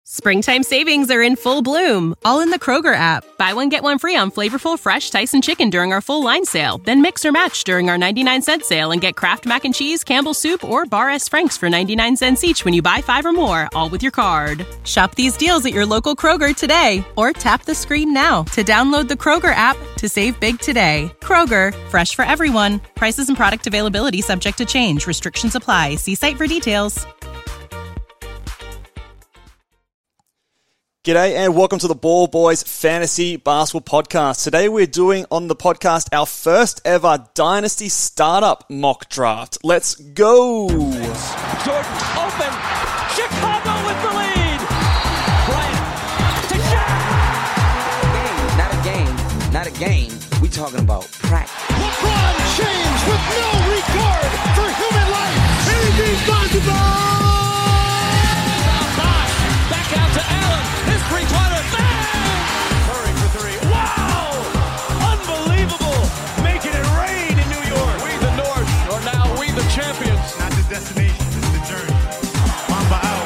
Springtime savings are in full bloom, all in the Kroger app. Buy one, get one free on flavorful, fresh Tyson chicken during our full line sale. Then mix or match during our 99-cent sale and get Kraft Mac and Cheese, Campbell's Soup, or Bar S. Frank's for 99 cents each when you buy 5 or more, all with your card. Shop these deals at your local Kroger today, or tap the screen now to download the Kroger app to save big today. Kroger, fresh for everyone. Prices and product availability subject to change. Restrictions apply. See site for details. G'day and welcome to the Ball Boys Fantasy Basketball Podcast. Today we're doing on the podcast our first ever Dynasty Startup Mock Draft. Let's go! Jordan open. Chicago with the lead. Bryant to Shaq. Not a game. We talking about practice. LeBron James with no regard for human life. Anything's possible. Back out to Allen. His three-pointer. Bang! Curry for three. Wow! Unbelievable. Making it rain in New York. We the North are now we the champions. Not the destination, it's the journey. Mamba out.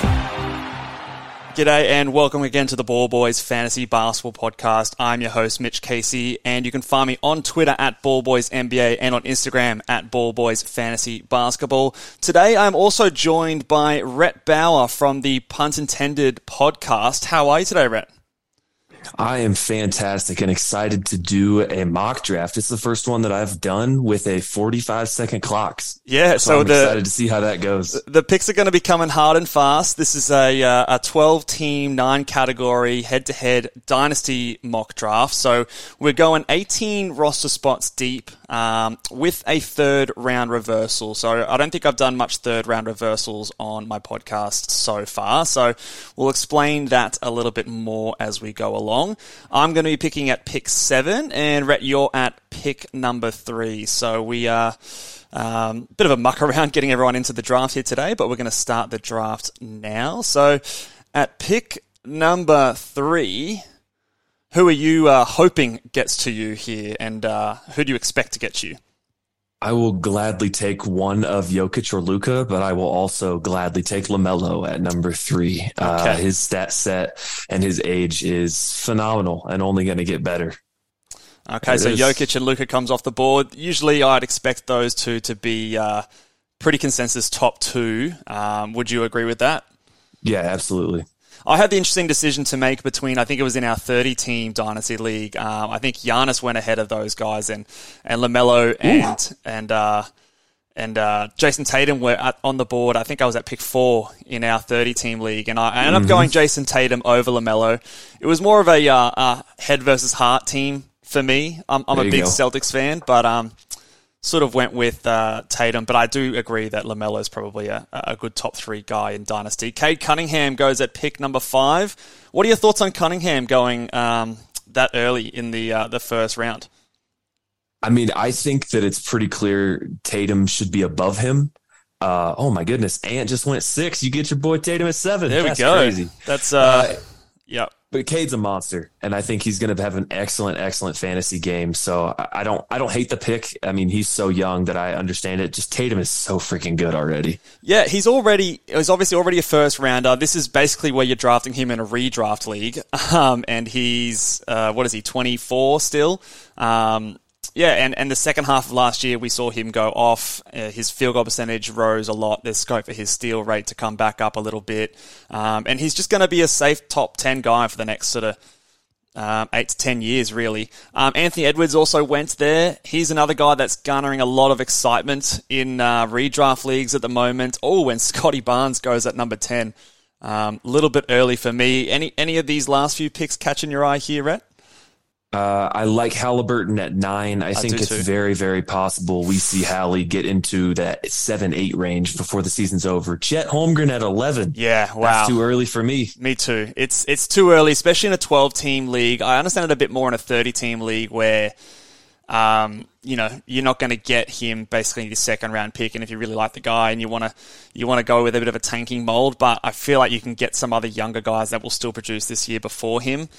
G'day and welcome again to the Ball Boys Fantasy Basketball Podcast. I'm your host, Mitch Casey, and you can find me on Twitter at BallBoysNBA and on Instagram at BallBoysFantasyBasketball. Today I'm also joined by Rhett Bauer from the Punt Intended podcast. How are you today, Rhett? I am fantastic and excited to do a mock draft. It's the first one that I've done with a 45-second clock. Yeah, so I'm excited to see how that goes. The picks are going to be coming hard and fast. This is a 12-team, 9-category, head-to-head dynasty mock draft. So we're going 18 roster spots deep with a third-round reversal. So I don't think I've done much third-round reversals on my podcast so far. So we'll explain that a little bit more as we go along. I'm going to be picking at pick 7, and Rhett, you're at pick number 3. So we are bit of a muck around getting everyone into the draft here today, but we're going to start the draft now. So at pick number 3, who are you hoping gets to you here, and who do you expect to get you? I will gladly take one of Jokic or Luka, but I will also gladly take LaMelo at number 3. Okay. His stat set and his age is phenomenal and only going to get better. Okay, so Jokic and Luka comes off the board. Usually I'd expect those two to be pretty consensus top 2. Would you agree with that? Yeah, absolutely. I had the interesting decision to make between, I think it was in our 30-team Dynasty League. I think Giannis went ahead of those guys, and LaMelo and Jason Tatum were on the board. I think I was at pick 4 in our 30-team league, and I ended up going Jason Tatum over LaMelo. It was more of a head versus heart team for me. I'm a big Celtics fan, but sort of went with Tatum, but I do agree that LaMelo is probably a good top 3 guy in Dynasty. Cade Cunningham goes at pick number 5. What are your thoughts on Cunningham going that early in the first round? I mean, I think that it's pretty clear Tatum should be above him. Oh my goodness, Ant just went 6. You get your boy Tatum at 7. There That's we go. Crazy. That's yeah. But Cade's a monster, and I think he's going to have an excellent fantasy game. So I don't hate the pick. I mean, he's so young that I understand it. Just Tatum is so freaking good already. Yeah, he's obviously already a first rounder. This is basically where you're drafting him in a redraft league. And he's, 24 still? Yeah, and the second half of last year, we saw him go off. His field goal percentage rose a lot. There's scope for his steal rate to come back up a little bit. And he's just going to be a safe top 10 guy for the next sort of 8 to 10 years, really. Anthony Edwards also went there. He's another guy that's garnering a lot of excitement in redraft leagues at the moment. Oh, and Scotty Barnes goes at number 10. Little bit early for me. Any of these last few picks catching your eye here, Rhett? I like Halliburton at 9. I think it's very, very possible we see Hallie get into that 7-8 range before the season's over. Chet Holmgren at 11. Yeah, wow. That's too early for me. Me too. It's too early, especially in a 12-team league. I understand it a bit more in a 30-team league where, you're not going to get him basically the second round pick. And if you really like the guy and you want to go with a bit of a tanking mold, but I feel like you can get some other younger guys that will still produce this year before him.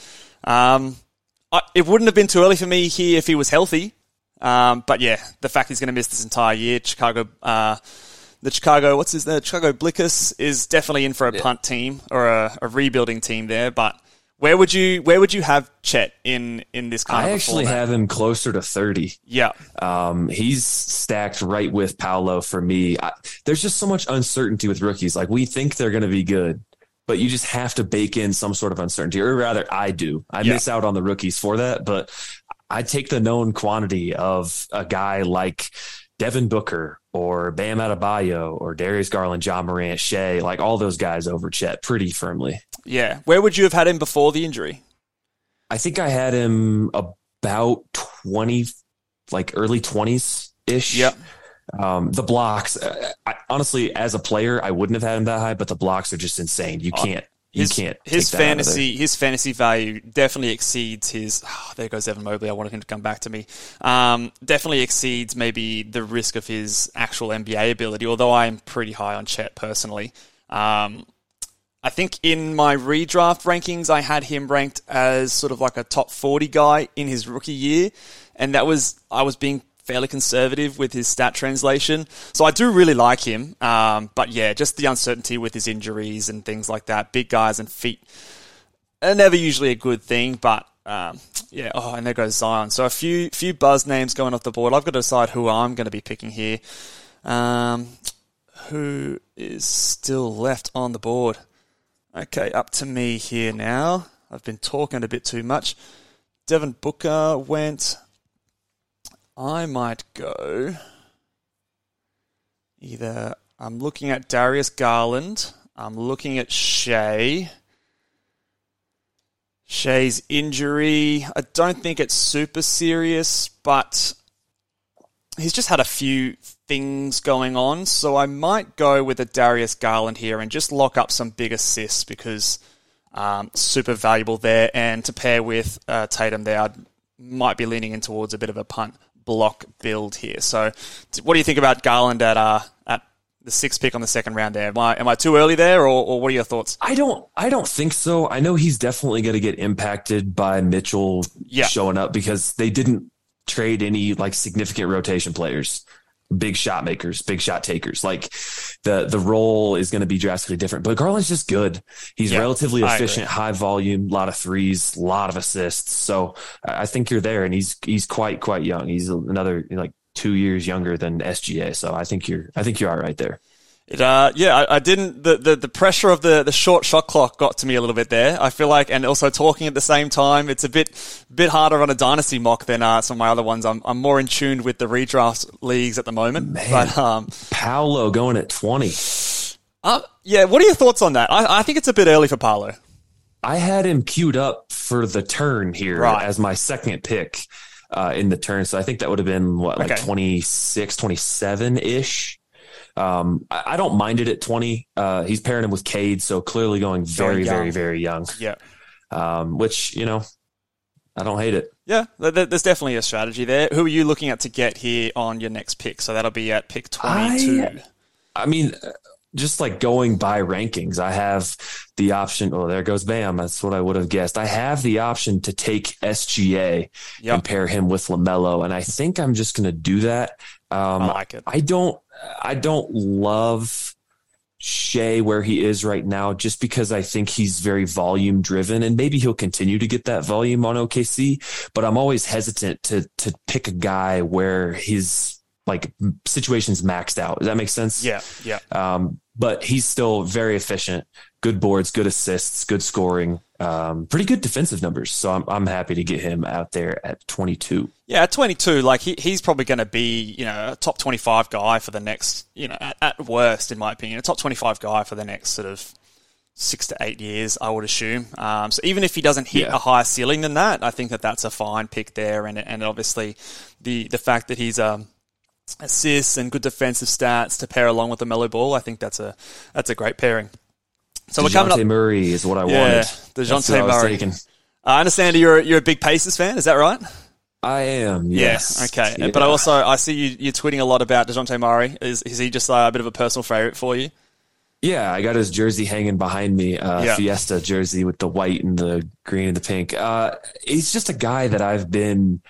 It wouldn't have been too early for me here if he was healthy. But yeah, the fact he's going to miss this entire year, Chicago the Chicago Blickers is definitely in for a punt team or a rebuilding team there. But where would you have Chet in this kind of? I actually have him closer to 30. Yeah. He's stacked right with Paolo for me. There's just so much uncertainty with rookies. Like, we think they're going to be good, but you just have to bake in some sort of uncertainty, or rather I do. I miss out on the rookies for that, but I take the known quantity of a guy like Devin Booker or Bam Adebayo or Darius Garland, John Morant, Shea, like all those guys over Chet pretty firmly. Yeah. Where would you have had him before the injury? I think I had him about 20, like early 20s-ish. Yep. The blocks, honestly, as a player, I wouldn't have had him that high, but the blocks are just insane. You can't. His fantasy value definitely exceeds his. Oh, there goes Evan Mobley. I wanted him to come back to me. Definitely exceeds maybe the risk of his actual NBA ability. Although I am pretty high on Chet personally. I think in my redraft rankings, I had him ranked as sort of like a top 40 guy in his rookie year, and I was being fairly conservative with his stat translation. So I do really like him. But yeah, just the uncertainty with his injuries and things like that. Big guys and feet are never usually a good thing, but yeah. Oh, and there goes Zion. So a few buzz names going off the board. I've got to decide who I'm going to be picking here. Who is still left on the board? Okay, up to me here now. I've been talking a bit too much. Devin Booker went. I might go either. I'm looking at Darius Garland. I'm looking at Shea. Shea's injury, I don't think it's super serious, but he's just had a few things going on. So I might go with a Darius Garland here and just lock up some big assists because super valuable there. And to pair with Tatum there, I might be leaning in towards a bit of a punt block build here. So what do you think about Garland at the 6th pick on the second round there? Am I too early there, or what are your thoughts? I don't think so. I know he's definitely going to get impacted by Mitchell showing up because they didn't trade any like significant rotation players, big shot makers, big shot takers. Like the role is going to be drastically different, but Garland's just good. He's relatively efficient, high volume, a lot of threes, a lot of assists. So I think you're there, and he's quite young. He's another 2 years younger than SGA. So I think you're all right there. I didn't. The pressure of the short shot clock got to me a little bit there. I feel like, and also talking at the same time, it's a bit harder on a dynasty mock than some of my other ones. I'm more in tune with the redraft leagues at the moment. Man, but Paolo going at 20. Yeah. What are your thoughts on that? I think it's a bit early for Paolo. I had him queued up for the turn here as my second pick in the turn. So I think that would have been 26, 27-ish. I don't mind it at 20. He's pairing him with Cade, so clearly going very, very, very young. Yeah. Which, I don't hate it. Yeah, there's definitely a strategy there. Who are you looking at to get here on your next pick? So that'll be at pick 22. I mean, just like going by rankings, I have the option. Oh, there goes Bam. That's what I would have guessed. I have the option to take SGA and pair him with LaMelo, and I think I'm just going to do that. I like it. I don't love Shea where he is right now, just because I think he's very volume driven, and maybe he'll continue to get that volume on OKC. But I'm always hesitant to pick a guy where his situation's maxed out. Does that make sense? Yeah. But he's still very efficient, good boards, good assists, good scoring, pretty good defensive numbers. So I'm happy to get him out there at 22. Yeah, at 22, he's probably going to be, a top 25 guy for the next, at worst, in my opinion, a top 25 guy for the next sort of 6 to 8 years, I would assume. So even if he doesn't hit a higher ceiling than that, I think that's a fine pick there. And obviously the fact that he's assists and good defensive stats to pair along with the LaMelo Ball, I think that's a great pairing. So we're coming up. DeJounte Murray is what I wanted. DeJounte Murray. I understand you're a big Pacers fan. Is that right? I am. Yes. Okay. Yeah. But I see you're tweeting a lot about DeJounte Murray. Is he just a bit of a personal favorite for you? Yeah, I got his jersey hanging behind me, Fiesta jersey with the white and the green and the pink. He's just a guy that I've been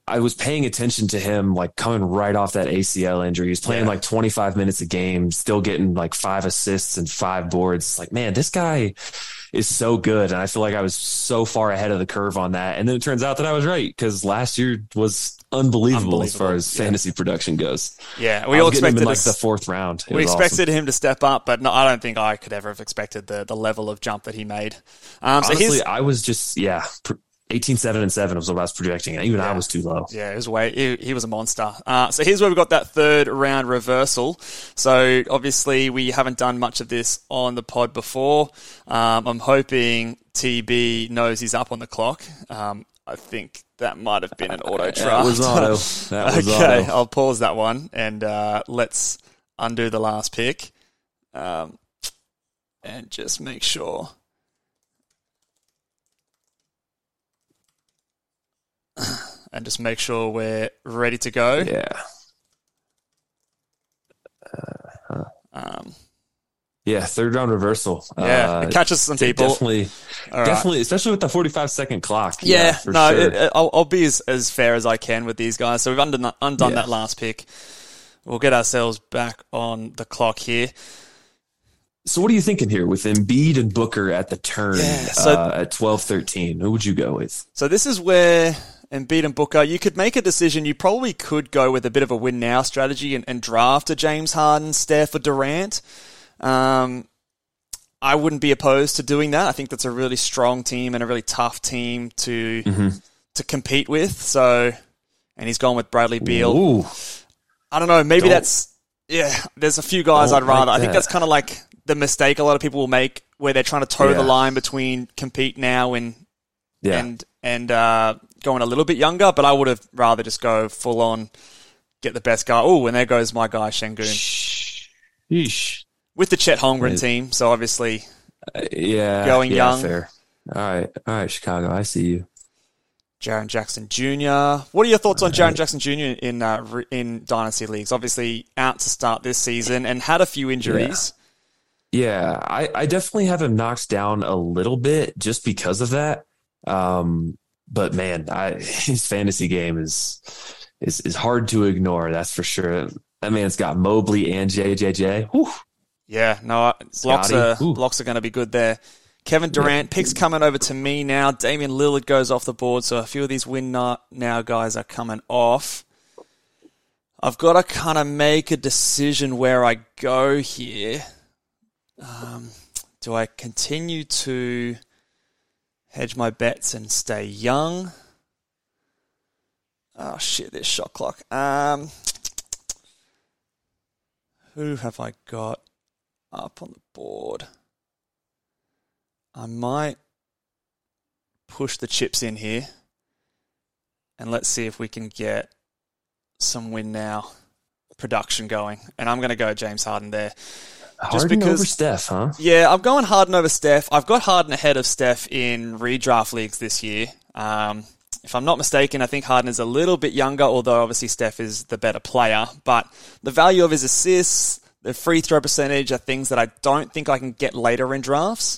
I was paying attention to him like coming right off that ACL injury. He's playing like 25 minutes a game, still getting like 5 assists and 5 boards. It's like, man, this guy is so good. And I feel like I was so far ahead of the curve on that. And then it turns out that I was right, because last year was unbelievable as far as fantasy production goes. Yeah, we all expected him in like the 4th round. We expected him to step up, but no, I don't think I could ever have expected the level of jump that he made. Honestly, I was just 18-7-7 was what I was projecting, and even I was too low. Yeah, it was he was a monster. So here's where we got that 3rd round reversal. So obviously we haven't done much of this on the pod before. I'm hoping TB knows he's up on the clock. I think that might have been an auto draft. That was auto. Okay, I'll pause that one and let's undo the last pick and just make sure. And just make sure we're ready to go. Yeah. Yeah, 3rd round reversal. Yeah, it catches some people. Definitely, especially with the 45-second clock. Yeah, for no, sure. I'll be as fair as I can with these guys. So we've undone that last pick. We'll get ourselves back on the clock here. So what are you thinking here with Embiid and Booker at the turn at 12-13? Who would you go with? So this is where Embiid and Booker, you could make a decision. You probably could go with a bit of a win now strategy and draft a James Harden, Steph, or Durant. I wouldn't be opposed to doing that. I think that's a really strong team and a really tough team to compete with. So, and he's gone with Bradley Beal. Ooh. I don't know. Maybe there's a few guys I'd rather. I think that's kind of like the mistake a lot of people will make where they're trying to toe the line between compete now and going a little bit younger. But I would have rather just go full on, get the best guy. Oh, and there goes my guy, Şengün. Yeesh. With the Chet Holmgren team, so obviously going young. Fair. All right, Chicago, I see you. Jaren Jackson Jr. What are your thoughts on Jaren Jackson Jr. in Dynasty Leagues? Obviously out to start this season and had a few injuries. Yeah, I definitely have him knocked down a little bit just because of that. But man, his fantasy game is hard to ignore. That's for sure. That man's got Mobley and JJJ. Whew. Yeah, no, blocks are going to be good there. Kevin Durant, picks coming over to me now. Damian Lillard goes off the board, so a few of these win now guys are coming off. I've got to kind of make a decision where I go here. Do I continue to hedge my bets and stay young? Oh, shit, there's shot clock. Who have I got up on the board? I might push the chips in here and let's see if we can get some win now production going. And I'm going to go James Harden there. Harden over Steph, huh? Yeah, I'm going Harden over Steph. I've got Harden ahead of Steph in redraft leagues this year. If I'm not mistaken, I think Harden is a little bit younger, although obviously Steph is the better player. But the value of his assists, the free throw percentage are things that I don't think I can get later in drafts.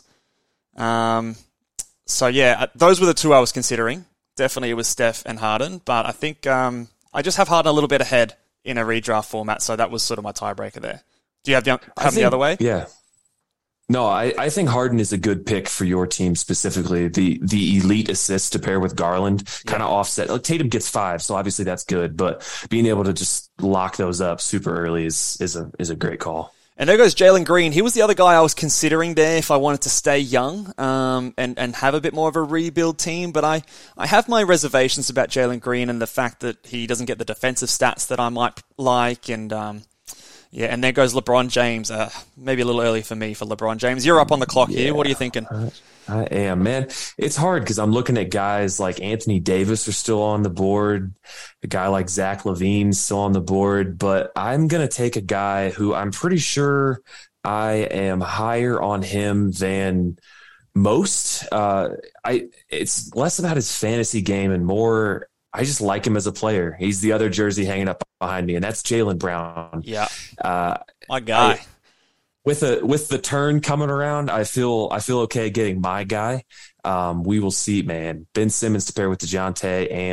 So yeah, those were the two I was considering. Definitely it was Steph and Harden, but I think I just have Harden a little bit ahead in a redraft format, so that was sort of my tiebreaker there. Do you have the other way? Yeah. No, I think Harden is a good pick for your team specifically. The elite assists to pair with Garland kind of offset. Like Tatum gets 5, so obviously that's good, but being able to just lock those up super early is a great call. And there goes Jalen Green. He was the other guy I was considering there if I wanted to stay young and have a bit more of a rebuild team. But I have my reservations about Jalen Green and the fact that he doesn't get the defensive stats that I might like. And and there goes LeBron James. Maybe a little early for me for LeBron James. You're up on the clock here. What are you thinking? I am, man. It's hard because I'm looking at guys like Anthony Davis are still on the board. A guy like Zach LaVine's still on the board. But I'm going to take a guy who I'm pretty sure I am higher on him than most. It's less about his fantasy game and more – I just like him as a player. He's the other jersey hanging up behind me, and that's Jaylen Brown. Yeah, my guy. With the turn coming around, I feel okay getting my guy. We will see, man. Ben Simmons to pair with DeJounte and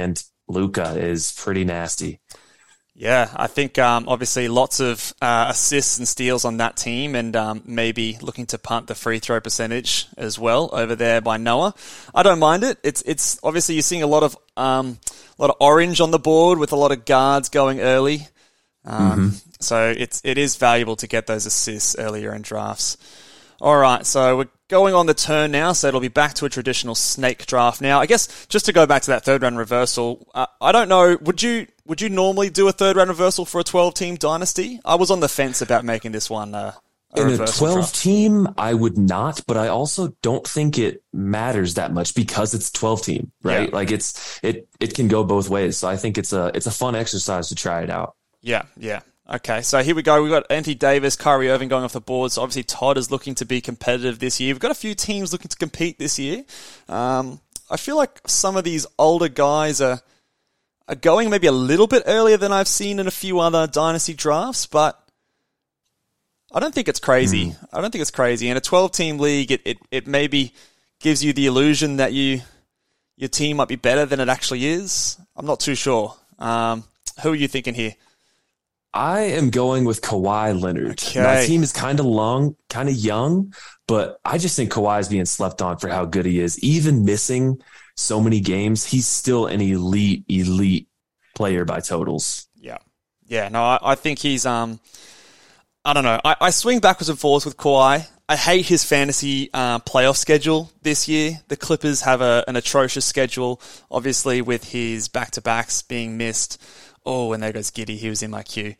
Luka is pretty nasty. Yeah, I think obviously lots of assists and steals on that team, and maybe looking to punt the free throw percentage as well over there by Noah. I don't mind it. It's obviously you're seeing a lot of orange on the board with a lot of guards going early. So it is valuable to get those assists earlier in drafts. All right, so we're going on the turn now, so it'll be back to a traditional snake draft now. I guess just to go back to that third round reversal, I don't know, would you normally do a third round reversal for a 12-team dynasty? I was on the fence about making this one a in a reversal 12-team, I would not, but I also don't think it matters that much because it's 12-team, right? Yeah. Like it can go both ways. So I think it's a fun exercise to try it out. Yeah. Okay, so here we go. We've got Anthony Davis, Kyrie Irving going off the board. So obviously Todd is looking to be competitive this year. We've got a few teams looking to compete this year. I feel like some of these older guys are going maybe a little bit earlier than I've seen in a few other dynasty drafts, but I don't think it's crazy. I don't think it's crazy. In a 12-team league, it maybe gives you the illusion that your team might be better than it actually is. I'm not too sure. Who are you thinking here? I am going with Kawhi Leonard. Okay. My team is kind of young, but I just think Kawhi is being slept on for how good he is. Even missing so many games, he's still an elite player by totals. Yeah. No, I think he's I don't know. I swing backwards and forwards with Kawhi. I hate his fantasy playoff schedule this year. The Clippers have an atrocious schedule, obviously with his back-to-backs being missed. Oh, and there goes Giddey. He was in my queue.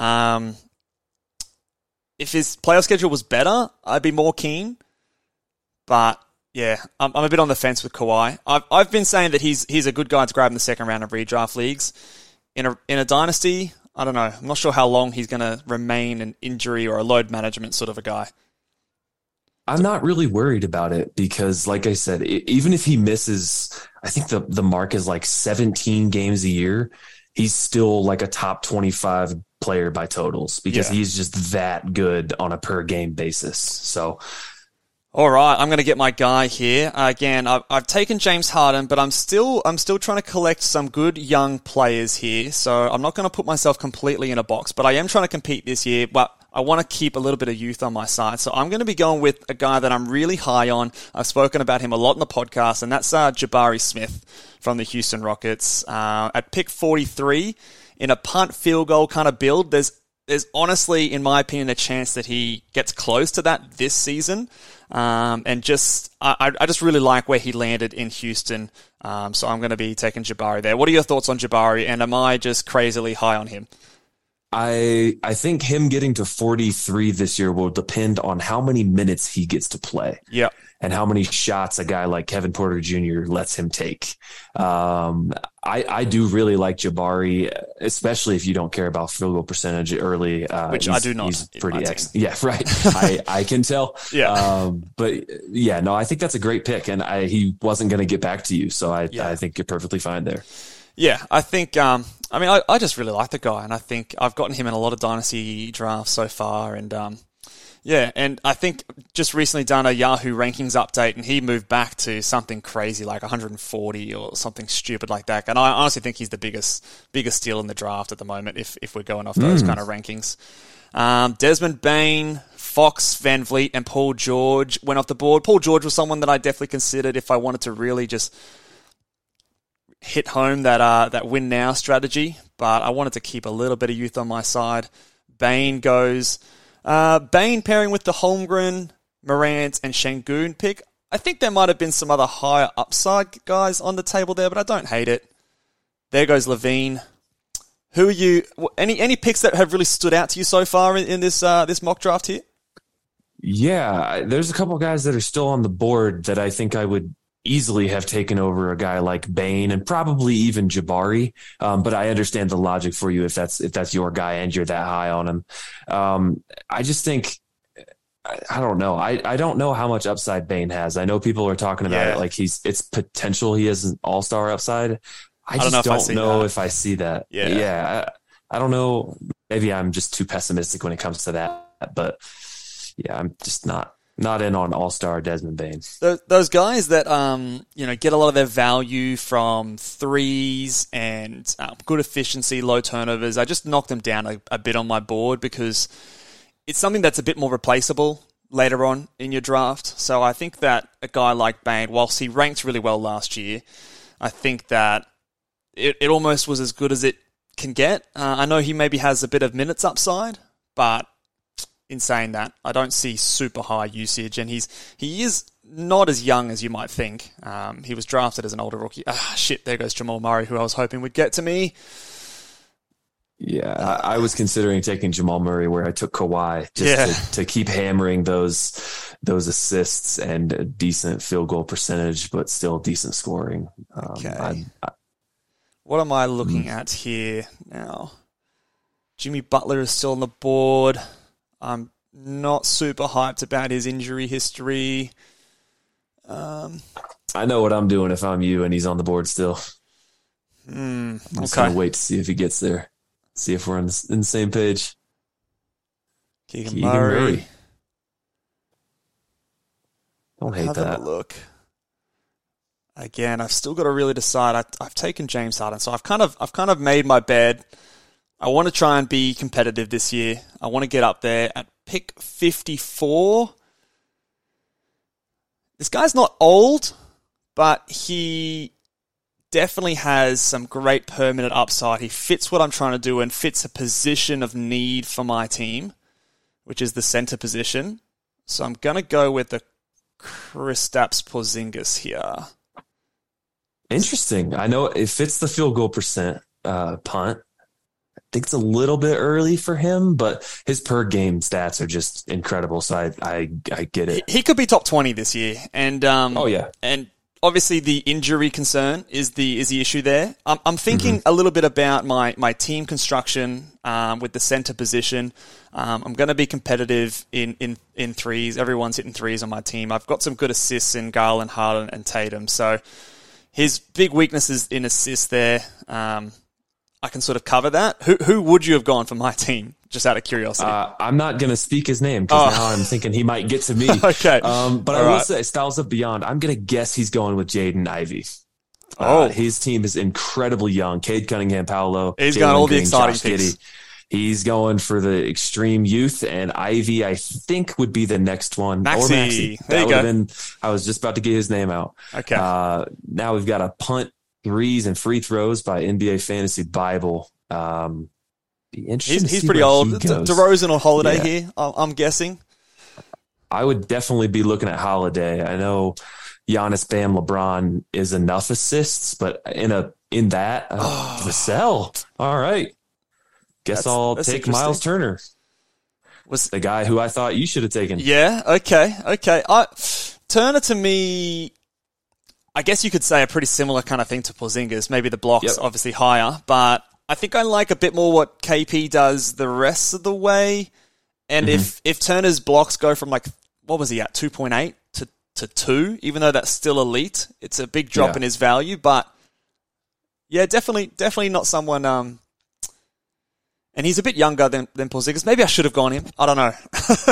If his playoff schedule was better, I'd be more keen. But yeah, I'm a bit on the fence with Kawhi. I've been saying that he's a good guy to grab in the second round of redraft leagues. In a dynasty, I don't know. I'm not sure how long he's going to remain an injury or a load management sort of a guy. I'm not really worried about it because, like I said, even if he misses, I think the mark is like 17 games a year. He's still like a top 25 player by totals because he's just that good on a per game basis. So, all right, I'm going to get my guy here. Again, I've taken James Harden, but I'm still trying to collect some good young players here. So I'm not going to put myself completely in a box, but I am trying to compete this year. But I want to keep a little bit of youth on my side. So I'm going to be going with a guy that I'm really high on. I've spoken about him a lot in the podcast, and that's Jabari Smith from the Houston Rockets. At pick 43, in a punt field goal kind of build, there's honestly, in my opinion, a chance that he gets close to that this season. And just I just really like where he landed in Houston. So I'm going to be taking Jabari there. What are your thoughts on Jabari, and am I just crazily high on him? I think him getting to 43 this year will depend on how many minutes he gets to play. Yeah. And how many shots a guy like Kevin Porter Jr. lets him take. I do really like Jabari, especially if you don't care about field goal percentage early. Which I do not. He's pretty excellent. Yeah, right. I can tell. Yeah. But yeah, no, I think that's a great pick, and he wasn't going to get back to you, so I think you're perfectly fine there. Yeah, I think, I just really like the guy, and I think I've gotten him in a lot of dynasty drafts so far, and and I think just recently done a Yahoo rankings update, and he moved back to something crazy like 140 or something stupid like that, and I honestly think he's the biggest steal in the draft at the moment if we're going off those kind of rankings. Desmond Bane, Fox, Van Vliet, and Paul George went off the board. Paul George was someone that I definitely considered if I wanted to really just hit home that win now strategy, but I wanted to keep a little bit of youth on my side. Bane goes. Bane pairing with the Holmgren, Morant, and Şengün pick. I think there might have been some other higher upside guys on the table there, but I don't hate it. There goes Levine. Who are you? Any picks that have really stood out to you so far in this mock draft here? Yeah, there's a couple guys that are still on the board that I think I would easily have taken over a guy like Bane and probably even Jabari. But I understand the logic for you if that's your guy and you're that high on him. I just think, I don't know. I don't know how much upside Bane has. I know people are talking about it like it's potential he has an all-star upside. I just don't know if I see that. Yeah. I don't know. Maybe I'm just too pessimistic when it comes to that, but yeah, I'm just not Not in on all-star Desmond Bane. Those guys that get a lot of their value from threes and good efficiency, low turnovers. I just knocked them down a bit on my board because it's something that's a bit more replaceable later on in your draft. So I think that a guy like Bane, whilst he ranked really well last year, I think that it almost was as good as it can get. I know he maybe has a bit of minutes upside, but in saying that, I don't see super high usage, and he is not as young as you might think. He was drafted as an older rookie. There goes Jamal Murray, who I was hoping would get to me. Yeah, I was considering taking Jamal Murray where I took Kawhi just to keep hammering those assists and a decent field goal percentage, but still decent scoring. Okay. What am I looking at here now? Jimmy Butler is still on the board. I'm not super hyped about his injury history. I know what I'm doing if I'm you and he's on the board still. I'm just going to wait to see if he gets there. See if we're in the same page. Keegan Murray. Don't hate that. Have a look. Again, I've still got to really decide. I've taken James Harden, so I've kind of made my bed. I want to try and be competitive this year. I want to get up there at pick 54. This guy's not old, but he definitely has some great permanent upside. He fits what I'm trying to do and fits a position of need for my team, which is the center position. So I'm going to go with the Kristaps Porzingis here. Interesting. I know it fits the field goal percent punt. I think it's a little bit early for him, but his per game stats are just incredible. So I get it. He could be top 20 this year. And and obviously the injury concern is the issue there. I'm thinking a little bit about my team construction with the center position. I'm going to be competitive in threes. Everyone's hitting threes on my team. I've got some good assists in Garland, Harden, and Tatum. So his big weakness is in assists there. I can sort of cover that. Who would you have gone for my team, just out of curiosity? I'm not going to speak his name because now I'm thinking he might get to me. Okay. But I will say, Styles of Beyond, I'm going to guess he's going with Jaden Ivey. His team is incredibly young. Cade Cunningham, Paolo. He's got all the exciting picks. He's going for the extreme youth, and Ivy, I think, would be the next one. Maxey. Or Maxey. There you go. I was just about to get his name out. Okay. Now we've got a punt, threes, and free throws by NBA Fantasy Bible. Be interesting. He's pretty old. DeRozan or Holiday here, I'm guessing. I would definitely be looking at Holiday. I know Giannis, Bam, LeBron is enough assists, but in that, Vassell. All right. Guess I'll take Miles Turner. Was the guy who I thought you should have taken. Yeah, okay. Turner, to me, I guess you could say a pretty similar kind of thing to Porzingis. Maybe the blocks obviously higher, but I think I like a bit more what KP does the rest of the way. And if Turner's blocks go from what was he at, 2.8 to 2, even though that's still elite, it's a big drop in his value. But yeah, definitely not someone... and he's a bit younger than Porzingis. Maybe I should have gone him. I don't know.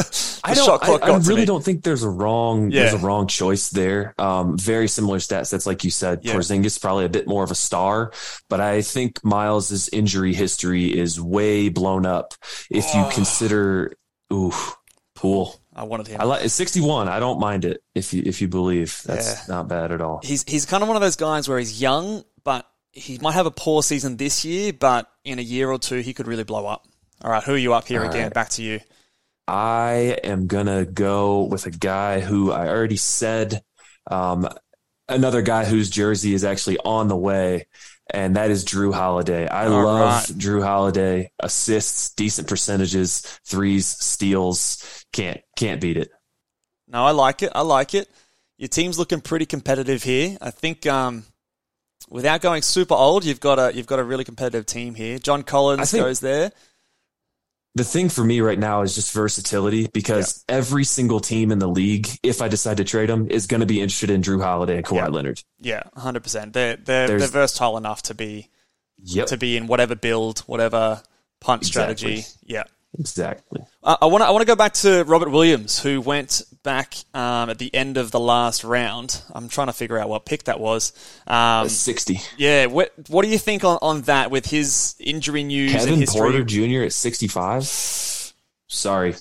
I really don't think there's a wrong choice there. Very similar stats. That's like you said. Yeah. Porzingis probably a bit more of a star, but I think Miles's injury history is way blown up. If you consider, Poole. I wanted him. It's 61. I don't mind it if you believe. That's not bad at all. He's kind of one of those guys where he's young, but he might have a poor season this year, but in a year or two, he could really blow up. All right, who are you up here again? Right. Back to you. I am going to go with a guy who I already said, another guy whose jersey is actually on the way, and that is Drew Holiday. I love Drew Holiday. Assists, decent percentages, threes, steals. Can't beat it. No, I like it. Your team's looking pretty competitive here. I think without going super old, you've got a really competitive team here. John Collins goes there. The thing for me right now is just versatility, because every single team in the league, if I decide to trade them, is going to be interested in Drew Holiday and Kawhi Leonard. Yeah, 100%. They're versatile enough to be in whatever build, whatever punt strategy. Yeah. Exactly. I want to go back to Robert Williams, who went back at the end of the last round. I'm trying to figure out what pick that was. 60. Yeah. What do you think on that with his injury news Kevin and history? Porter Jr. at 65? Sorry.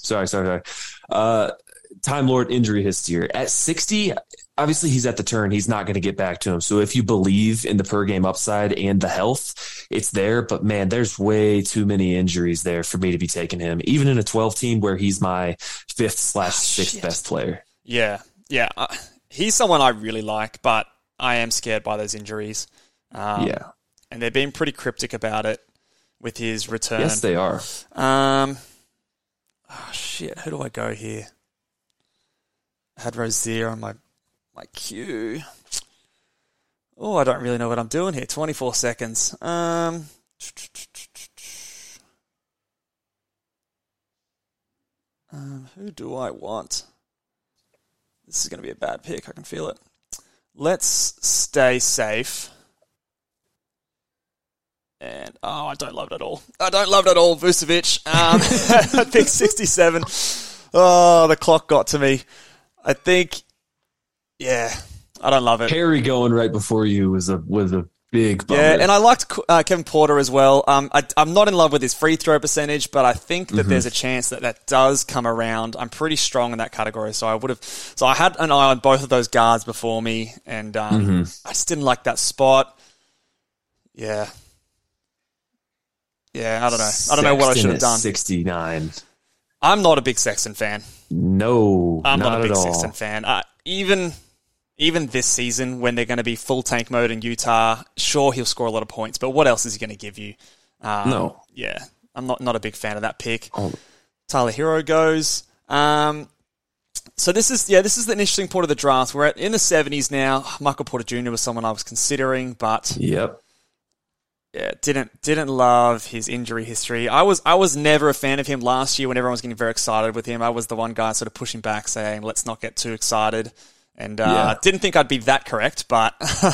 Time Lord injury history. At 60, obviously he's at the turn. He's not going to get back to him. So if you believe in the per game upside and the health, it's there. But man, there's way too many injuries there for me to be taking him, even in a 12 team where he's my 5th/6th best player. Yeah. He's someone I really like, but I am scared by those injuries. And they're being pretty cryptic about it with his return. Yes, they are. Who do I go here? I had Rozier on my queue. Oh, I don't really know what I'm doing here. 24 seconds. Who do I want? This is going to be a bad pick. I can feel it. Let's stay safe. And, I don't love it at all. Vucevic. At pick 67. Oh, the clock got to me. I think, I don't love it. Harry going right before you was a big bummer. Yeah, and I liked Kevin Porter as well. I'm not in love with his free throw percentage, but I think that there's a chance that does come around. I'm pretty strong in that category, so I had an eye on both of those guards before me, and I just didn't like that spot. Yeah, I don't know. I don't know what I should have done. 69. I'm not a big Sexton fan. No, I'm not a big at all. Sexton fan. Even this season, when they're going to be full tank mode in Utah, sure, he'll score a lot of points, but what else is he going to give you? No. Yeah, I'm not a big fan of that pick. Oh. Tyler Hero goes. So this is an interesting part of the draft. We're in the 70s now. Michael Porter Jr. was someone I was considering, but didn't love his injury history. I was never a fan of him last year when everyone was getting very excited with him. I was the one guy sort of pushing back, saying, let's not get too excited. And didn't think I'd be that correct, but...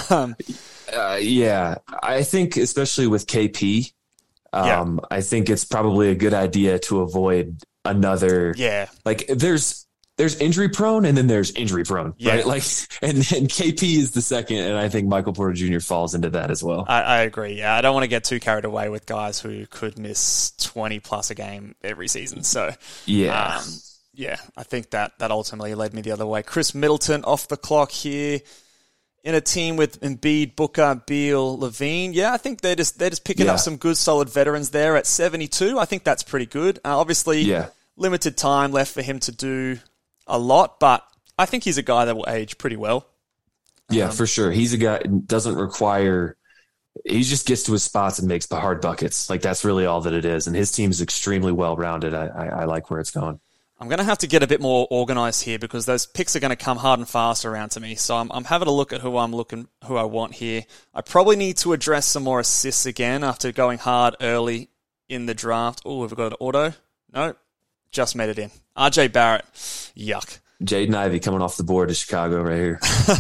I think especially with KP, I think it's probably a good idea to avoid another... Yeah. Like, there's injury prone and then there's injury prone, right? Like, and KP is the second, and I think Michael Porter Jr. falls into that as well. I agree. Yeah, I don't want to get too carried away with guys who could miss 20 plus a game every season. So I think that ultimately led me the other way. Chris Middleton off the clock here in a team with Embiid, Booker, Beal, Levine. Yeah, I think they're just picking up some good solid veterans there at 72. I think that's pretty good. Obviously, limited time left for him to do a lot, but I think he's a guy that will age pretty well. Yeah, for sure. He's a guy that doesn't require... He just gets to his spots and makes the hard buckets. Like, that's really all that it is. And his team is extremely well-rounded. I like where it's going. I'm going to have to get a bit more organized here because those picks are going to come hard and fast around to me. So I'm having a look at who I want here. I probably need to address some more assists again after going hard early in the draft. Oh, have we got an auto? No, just made it in. RJ Barrett. Yuck. Jaden Ivey coming off the board to Chicago right here.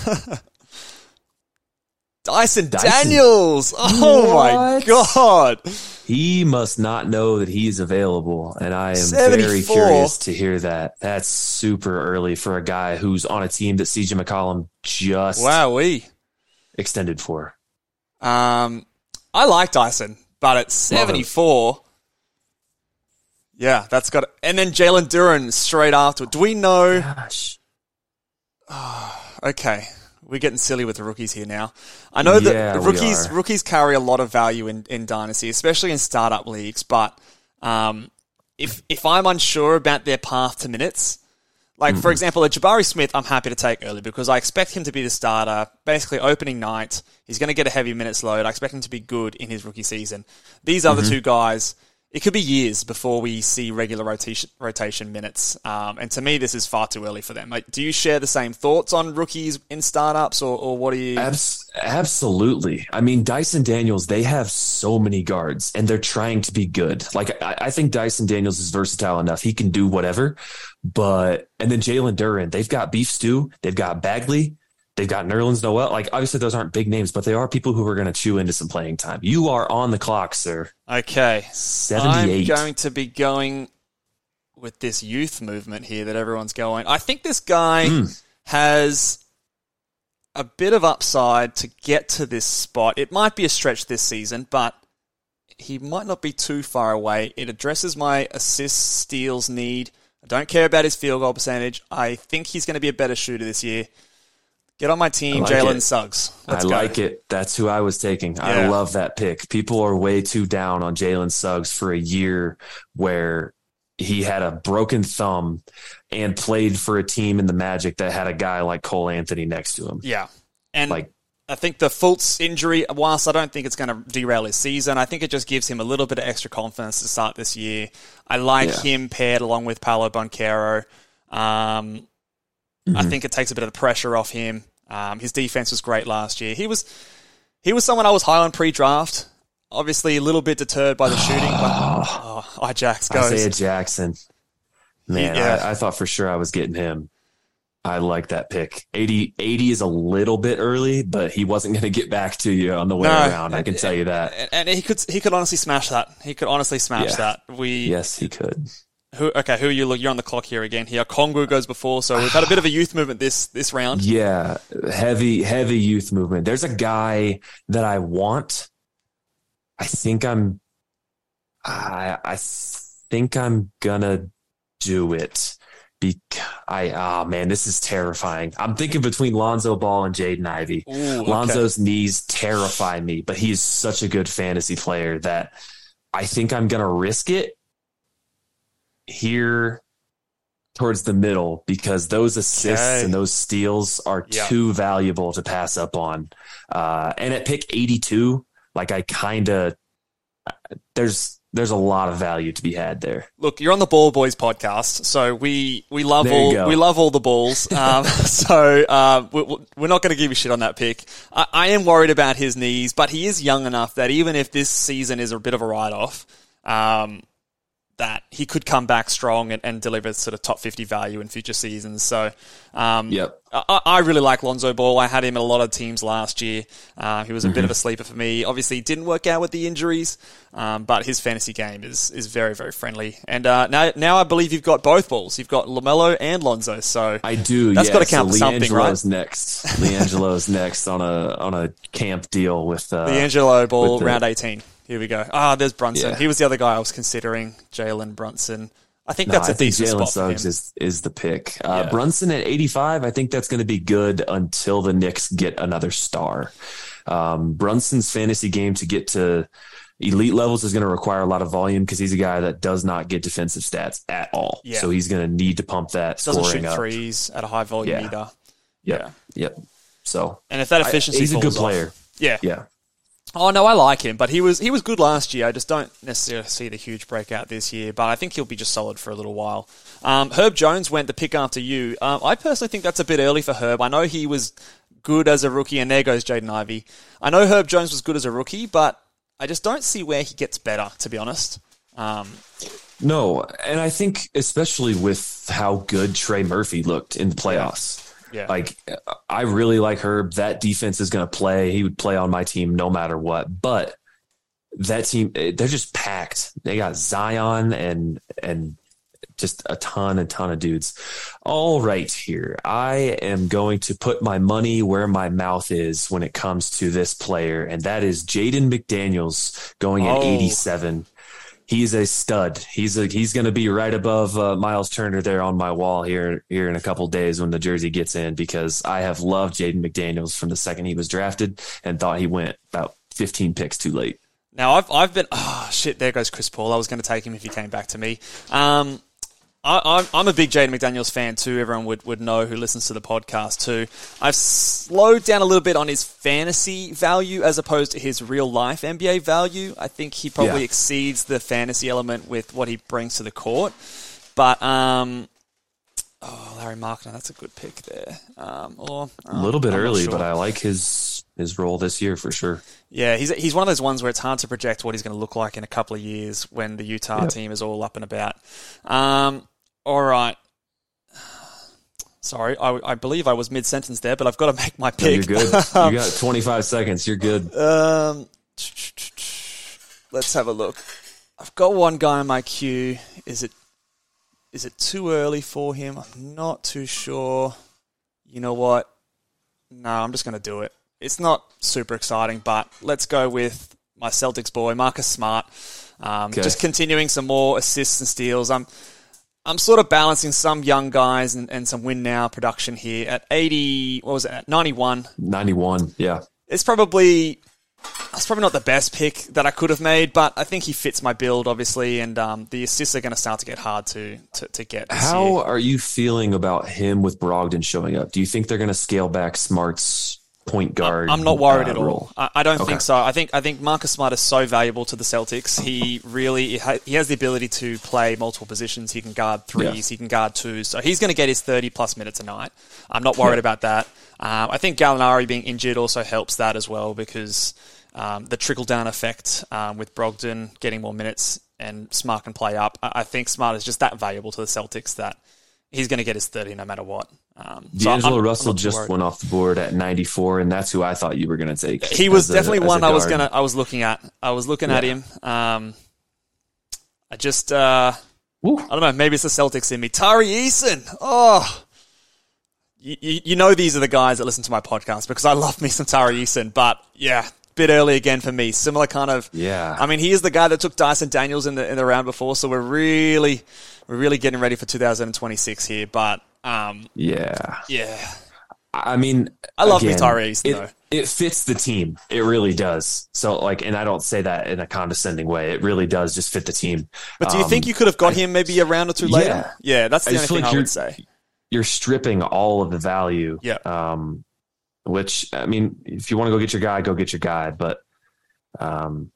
Dyson Daniels. Oh, my God. He must not know that he's available, and I am 74. very curious to hear that. That's super early for a guy who's on a team that CJ McCollum just extended for. I like Dyson, but at 74... Yeah, that's got it. And then Jalen Duren straight after. Do we know? Gosh. Okay. We're getting silly with the rookies here now. I know that rookies carry a lot of value in Dynasty, especially in startup leagues. But if I'm unsure about their path to minutes, like, for example, a Jabari Smith, I'm happy to take early because I expect him to be the starter, basically opening night. He's going to get a heavy minutes load. I expect him to be good in his rookie season. These other two guys... It could be years before we see regular rotation minutes. And to me, this is far too early for them. Like, do you share the same thoughts on rookies in startups or what do you... Absolutely. I mean, Dyson Daniels, they have so many guards and they're trying to be good. Like, I think Dyson Daniels is versatile enough. He can do whatever. And then Jalen Duren, they've got Beef Stew. They've got Bagley. They've got Nerlens Noel. Like, obviously, those aren't big names, but they are people who are going to chew into some playing time. You are on the clock, sir. Okay. 78. I'm going to be going with this youth movement here that everyone's going. I think this guy has a bit of upside to get to this spot. It might be a stretch this season, but he might not be too far away. It addresses my assists, steals need. I don't care about his field goal percentage. I think he's going to be a better shooter this year. Get on my team, Jalen Suggs. Let's go. Like it. That's who I was taking. Yeah. I love that pick. People are way too down on Jalen Suggs for a year where he had a broken thumb and played for a team in the Magic that had a guy like Cole Anthony next to him. Yeah. And I think the Fultz injury, whilst I don't think it's going to derail his season, I think it just gives him a little bit of extra confidence to start this year. I like him paired along with Paolo Banchero. I think it takes a bit of the pressure off him. His defense was great last year. He was someone I was high on pre-draft. Obviously, a little bit deterred by the shooting, but Ajax goes. Isaiah Jackson. Man, I thought for sure I was getting him. I like that pick. 80 is a little bit early, but he wasn't going to get back to you on the way around. I can tell you that. And he could honestly smash that. He could honestly smash that. Yes, he could. Who are you? Look, you're on the clock here again. Here, Kongu goes before, so we've had a bit of a youth movement this round. Yeah, heavy youth movement. There's a guy that I want. I think I'm gonna do it. Man, this is terrifying. I'm thinking between Lonzo Ball and Jaden Ivey. Lonzo's knees terrify me, but he's such a good fantasy player that I think I'm gonna risk it here towards the middle because those assists and those steals are too valuable to pass up on. And at pick 82, there's a lot of value to be had there. Look, you're on the Ball Boys podcast, so we love all the balls. So we're not going to give you shit on that pick. I am worried about his knees, but he is young enough that even if this season is a bit of a write-off, that he could come back strong and deliver sort of top 50 value in future seasons. So, I really like Lonzo Ball. I had him in a lot of teams last year. He was a bit of a sleeper for me. Obviously, it didn't work out with the injuries, but his fantasy game is very, very friendly. And now I believe you've got both balls. You've got LaMelo and Lonzo. So I do. That's got to count for something, right? LiAngelo's next on a camp deal with LiAngelo Ball round 18. Here we go. There's Brunson. Yeah. He was the other guy I was considering, Jalen Brunson. I think that's a decent spot for him. Jalen Suggs is the pick. Brunson at 85, I think that's going to be good until the Knicks get another star. Brunson's fantasy game to get to elite levels is going to require a lot of volume because he's a guy that does not get defensive stats at all. Yeah. So he's going to need to pump that scoring up. Doesn't shoot threes at a high volume either. Yep. So, and if that efficiency he's a good player. Yeah. Oh, no, I like him, but he was good last year. I just don't necessarily see the huge breakout this year, but I think he'll be just solid for a little while. Herb Jones went the pick after you. I personally think that's a bit early for Herb. I know he was good as a rookie, and there goes Jaden Ivey. I know Herb Jones was good as a rookie, but I just don't see where he gets better, to be honest. No, and I think especially with how good Trey Murphy looked in the playoffs. Yeah. Like, I really like Herb. That defense is going to play. He would play on my team no matter what. But that team, they're just packed. They got Zion and just a ton of dudes. All right, here. I am going to put my money where my mouth is when it comes to this player, and that is Jaden McDaniels going at 87. He's a stud. He's going to be right above Miles Turner there on my wall here in a couple days when the jersey gets in, because I have loved Jaden McDaniels from the second he was drafted and thought he went about 15 picks too late. Now I've been there goes Chris Paul. I was going to take him if he came back to me. I'm a big Jaden McDaniels fan too. Everyone would know who listens to the podcast too. I've slowed down a little bit on his fantasy value as opposed to his real life NBA value. I think he probably exceeds the fantasy element with what he brings to the court. But Larry Markner, that's a good pick there. A little bit early, but I like his role this year for sure. Yeah, he's one of those ones where it's hard to project what he's going to look like in a couple of years when the Utah team is all up and about. All right. Sorry, I believe I was mid-sentence there, but I've got to make my pick. No, you're good. You got 25 seconds. You're good. Let's have a look. I've got one guy in my queue. Is Is it too early for him? I'm not too sure. You know what? No, I'm just going to do it. It's not super exciting, but let's go with my Celtics boy, Marcus Smart. Just continuing some more assists and steals. I'm sort of balancing some young guys and some win now production here at 80. What was it? At 91. 91. Yeah. It's probably not the best pick that I could have made, but I think he fits my build, obviously, and the assists are going to start to get hard to get this How year. are you feeling about him with Brogdon showing up? Do you think they're going to scale back Smart's point guard? I'm not worried at all. Role? I don't think so. I think Marcus Smart is so valuable to the Celtics. He has the ability to play multiple positions. He can guard threes. He can guard twos. So he's going to get his 30-plus minutes a night. I'm not worried about that. I think Gallinari being injured also helps that as well because the trickle-down effect with Brogdon getting more minutes and Smart can play up. I think Smart is just that valuable to the Celtics that he's going to get his 30 no matter what. D'Angelo Russell just went off the board at 94, and that's who I thought you were going to take. He was definitely one I was looking at. I was looking at him. I don't know. Maybe it's the Celtics in me. Tari Eason. Oh, you know these are the guys that listen to my podcast because I love me some Tari Eason. But yeah, bit early again for me. Similar kind of. Yeah. I mean, he is the guy that took Dyson Daniels in the round before, so we're really getting ready for 2026 here. But yeah. I mean, I love me Tari Eason though. It fits the team. It really does. So and I don't say that in a condescending way. It really does just fit the team. But do you think you could have got him maybe a round or two later? Yeah, that's the only thing I would say. You're stripping all of the value. Yeah. Which, I mean, if you want to go get your guy, go get your guy. But, don't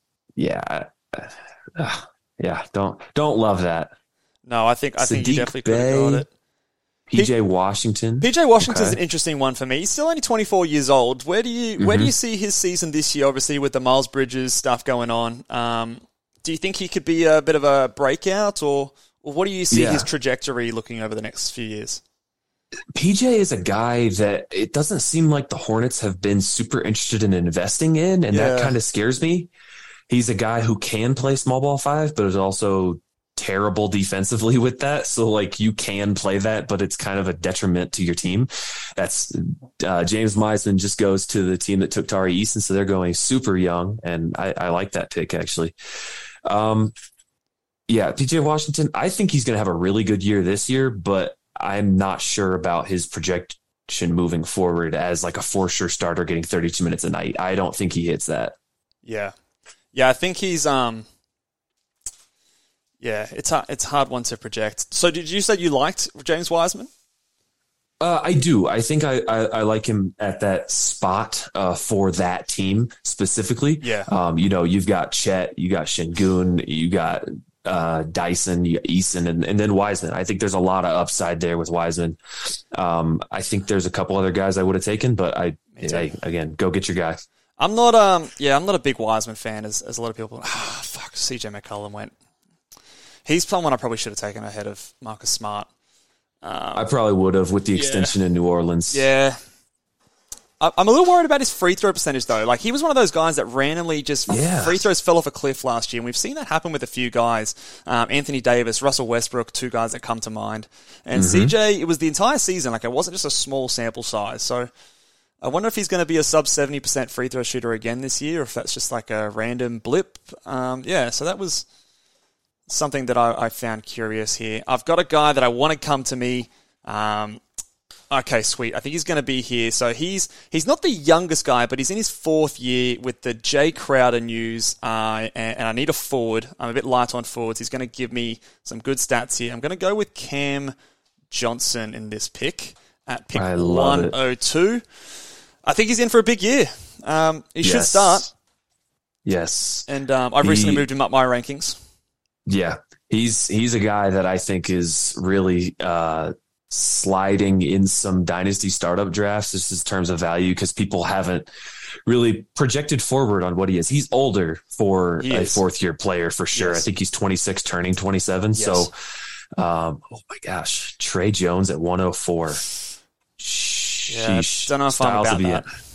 love that. No, I think you definitely could have got it. PJ Washington. PJ Washington's an interesting one for me. He's still only 24 years old. Where do you see his season this year? Obviously, with the Miles Bridges stuff going on, do you think he could be a bit of a breakout, or what do you see his trajectory looking over the next few years? PJ is a guy that it doesn't seem like the Hornets have been super interested in investing in, and that kind of scares me. He's a guy who can play small ball five, but is also terrible defensively with that. So like you can play that, but it's kind of a detriment to your team. That's James Wiseman just goes to the team that took Tari Eason. So they're going super young. And I like that pick actually. PJ Washington, I think he's going to have a really good year this year, but I'm not sure about his projection moving forward as like a for sure starter getting 32 minutes a night. I don't think he hits that. Yeah. I think he's it's a hard one to project. So did you say you liked James Wiseman? I do. I think I like him at that spot for that team specifically. Yeah. You've got Chet, you got Şengün, you got Dyson, you got Eason, and then Wiseman. I think there's a lot of upside there with Wiseman. I think there's a couple other guys I would have taken, but again, go get your guy. I'm not a big Wiseman fan as a lot of people. CJ McCollum went. He's someone I probably should have taken ahead of Marcus Smart. I probably would have with the extension in New Orleans. Yeah. I'm a little worried about his free throw percentage, though. Like, he was one of those guys that randomly free throws fell off a cliff last year, and we've seen that happen with a few guys. Anthony Davis, Russell Westbrook, two guys that come to mind. And CJ, it was the entire season. Like, it wasn't just a small sample size. So I wonder if he's going to be a sub 70% free throw shooter again this year, or if that's just like a random blip. So that was something that I found curious here. I've got a guy that I want to come to me. Okay, sweet. I think he's going to be here. So he's not the youngest guy, but he's in his fourth year with the Jay Crowder news, and I need a forward. I'm a bit light on forwards. He's going to give me some good stats here. I'm going to go with Cam Johnson in this pick at pick 102. I think he's in for a big year. He should start. Yes. And I've recently moved him up my rankings. Yeah. He's a guy that I think is really sliding in some dynasty startup drafts just in terms of value because people haven't really projected forward on what he is. He's older for a fourth-year player for sure. Yes. I think he's 26 turning 27. Yes. So, oh my gosh, Trey Jones at 104. Yeah, I don't know if I'm about that.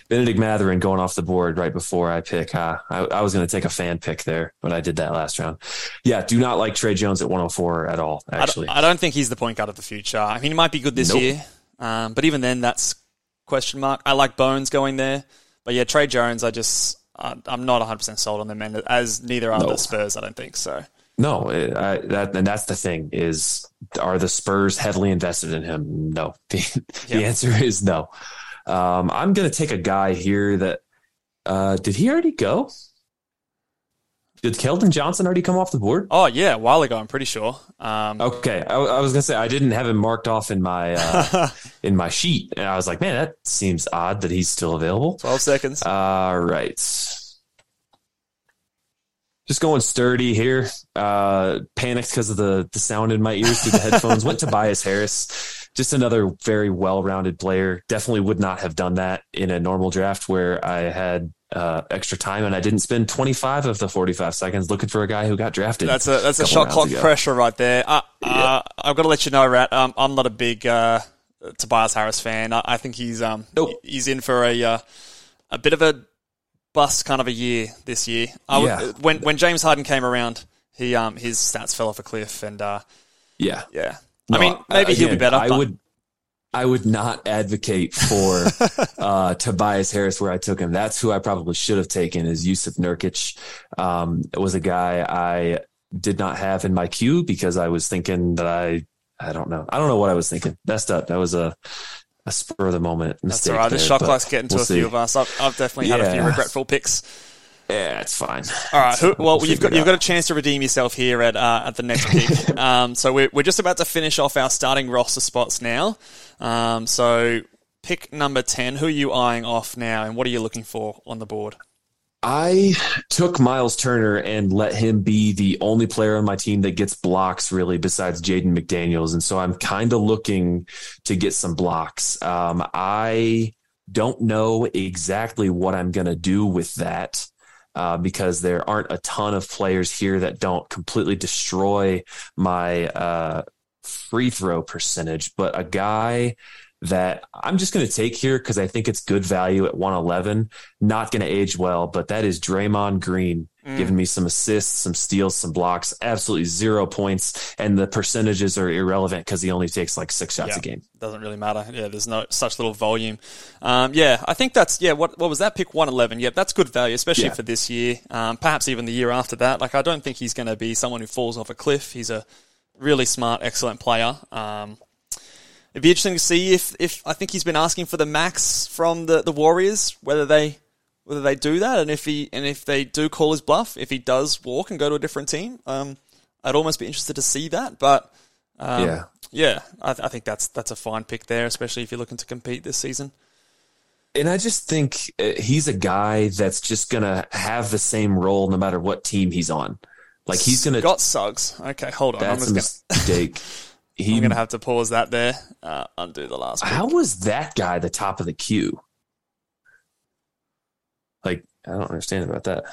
Benedict Mathurin going off the board right before I pick. I was going to take a fan pick there, but I did that last round. Yeah, do not like Trey Jones at 104 at all, actually. I don't think he's the point guard of the future. I mean, he might be good this year, but even then, that's question mark. I like Bones going there. But yeah, Trey Jones, I'm not 100% sold on them, and as neither are the Spurs, I don't think so. No, and that's the thing is, are the Spurs heavily invested in him? No. The answer is no. I'm going to take a guy here that, did he already go? Did Keldon Johnson already come off the board? Oh, yeah, a while ago, I'm pretty sure. Okay. I was going to say, I didn't have him marked off in my in my sheet. And I was like, man, that seems odd that he's still available. 12 seconds. All right. Just going sturdy here. Panicked because of the sound in my ears through the headphones. Went Tobias Harris. Just another very well-rounded player. Definitely would not have done that in a normal draft where I had extra time and I didn't spend 25 of the 45 seconds looking for a guy who got drafted. That's a shot clock pressure right there. I've got to let you know, Rat, I'm not a big Tobias Harris fan. I think he's in for a bit of a bust kind of a year this year. When James Harden came around, his stats fell off a cliff, and yeah. I mean, maybe he'll be better. I would not advocate for Tobias Harris where I took him. That's who I probably should have taken, is Yusuf Nurkic. It was a guy I did not have in my queue because I was thinking that I don't know. I don't know what I was thinking. Messed up. That was a spur of the moment mistake. That's all right. The shot clock's getting to a few of us. I've definitely had a few regretful picks. Yeah, it's fine. All right. Well, you've got a chance to redeem yourself here at the next pick. So we're just about to finish off our starting roster spots now. So pick number 10. Who are you eyeing off now, and what are you looking for on the board? I took Miles Turner and let him be the only player on my team that gets blocks, really, besides Jaden McDaniels. And so I'm kind of looking to get some blocks. I don't know exactly what I'm going to do with that. Because there aren't a ton of players here that don't completely destroy my free throw percentage, but a guy that I'm just going to take here because I think it's good value at 111, not going to age well, but that is Draymond Green, giving me some assists, some steals, some blocks, absolutely 0 points, and the percentages are irrelevant because he only takes like 6 shots a game. Doesn't really matter. Yeah, there's no such little volume. I think that's, what was that, pick 111? Yeah, that's good value, especially for this year, perhaps even the year after that. Like, I don't think he's going to be someone who falls off a cliff. He's a really smart, excellent player. It'd be interesting to see if I think he's been asking for the max from the Warriors, whether they do that, and if they do call his bluff, if he does walk and go to a different team, I'd almost be interested to see that. But I think that's a fine pick there, especially if you're looking to compete this season. And I just think he's a guy that's just gonna have the same role no matter what team he's on. Like he's gonna Scott Suggs. Okay, hold on. That's a mistake. I'm going to have to pause that there. Undo the last pick. How was that guy the top of the queue? Like, I don't understand about that.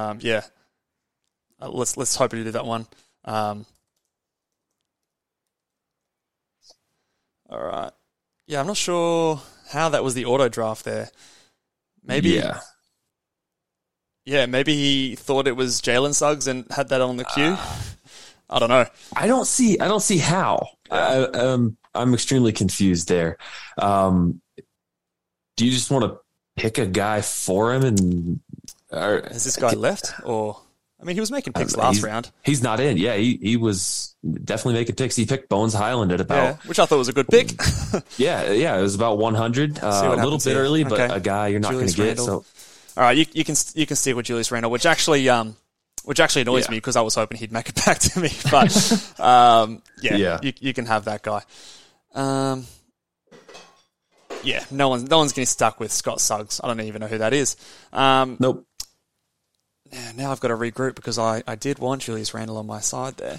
Let's hope he did that one. All right. Yeah, I'm not sure how that was the auto draft there. Maybe. Yeah, maybe he thought it was Jalen Suggs and had that on the queue. I don't know. I don't see how. I'm extremely confused there. Do you just want to pick a guy for him? And has this guy left? Or I mean, he was making picks last round. He's not in. Yeah, he was definitely making picks. He picked Bones Highland at about, which I thought was a good pick. It was about 100. A little bit early, but a guy you're not going to get. So, all right, you can stick with Julius Randle, which actually annoys me because I was hoping he'd make it back to me. But you can have that guy. No one's getting stuck with Scott Suggs. I don't even know who that is. Nope. Now I've got to regroup because I did want Julius Randle on my side there.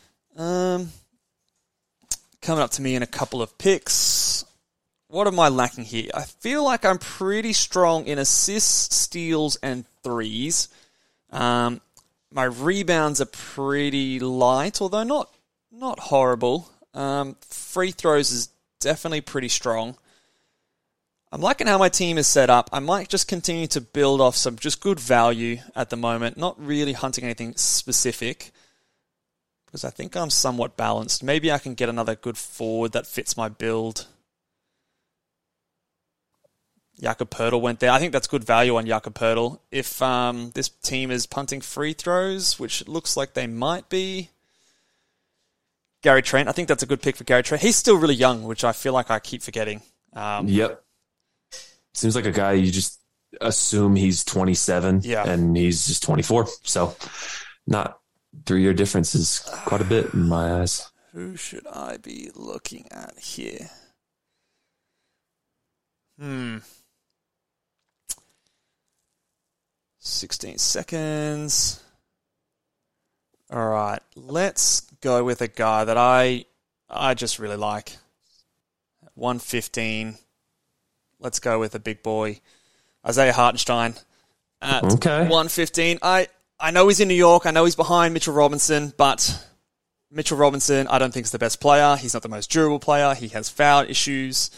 Coming up to me in a couple of picks. What am I lacking here? I feel like I'm pretty strong in assists, steals, and threes. My rebounds are pretty light, although not horrible. Free throws is definitely pretty strong. I'm liking how my team is set up. I might just continue to build off some just good value at the moment, not really hunting anything specific, because I think I'm somewhat balanced. Maybe I can get another good forward that fits my build. Jakob Poeltl went there. I think that's good value on Jakob Poeltl. If this team is punting free throws, which it looks like they might be, Gary Trent, I think that's a good pick for Gary Trent. He's still really young, which I feel like I keep forgetting. Yep. Seems like a guy you just assume he's 27 and he's just 24. So not 3-year difference is quite a bit in my eyes. Who should I be looking at here? 16 seconds. All right, let's go with a guy that I just really like. 115. Let's go with a big boy, Isaiah Hartenstein at 115. I know he's in New York. I know he's behind Mitchell Robinson, but Mitchell Robinson I don't think is the best player. He's not the most durable player. He has foul issues.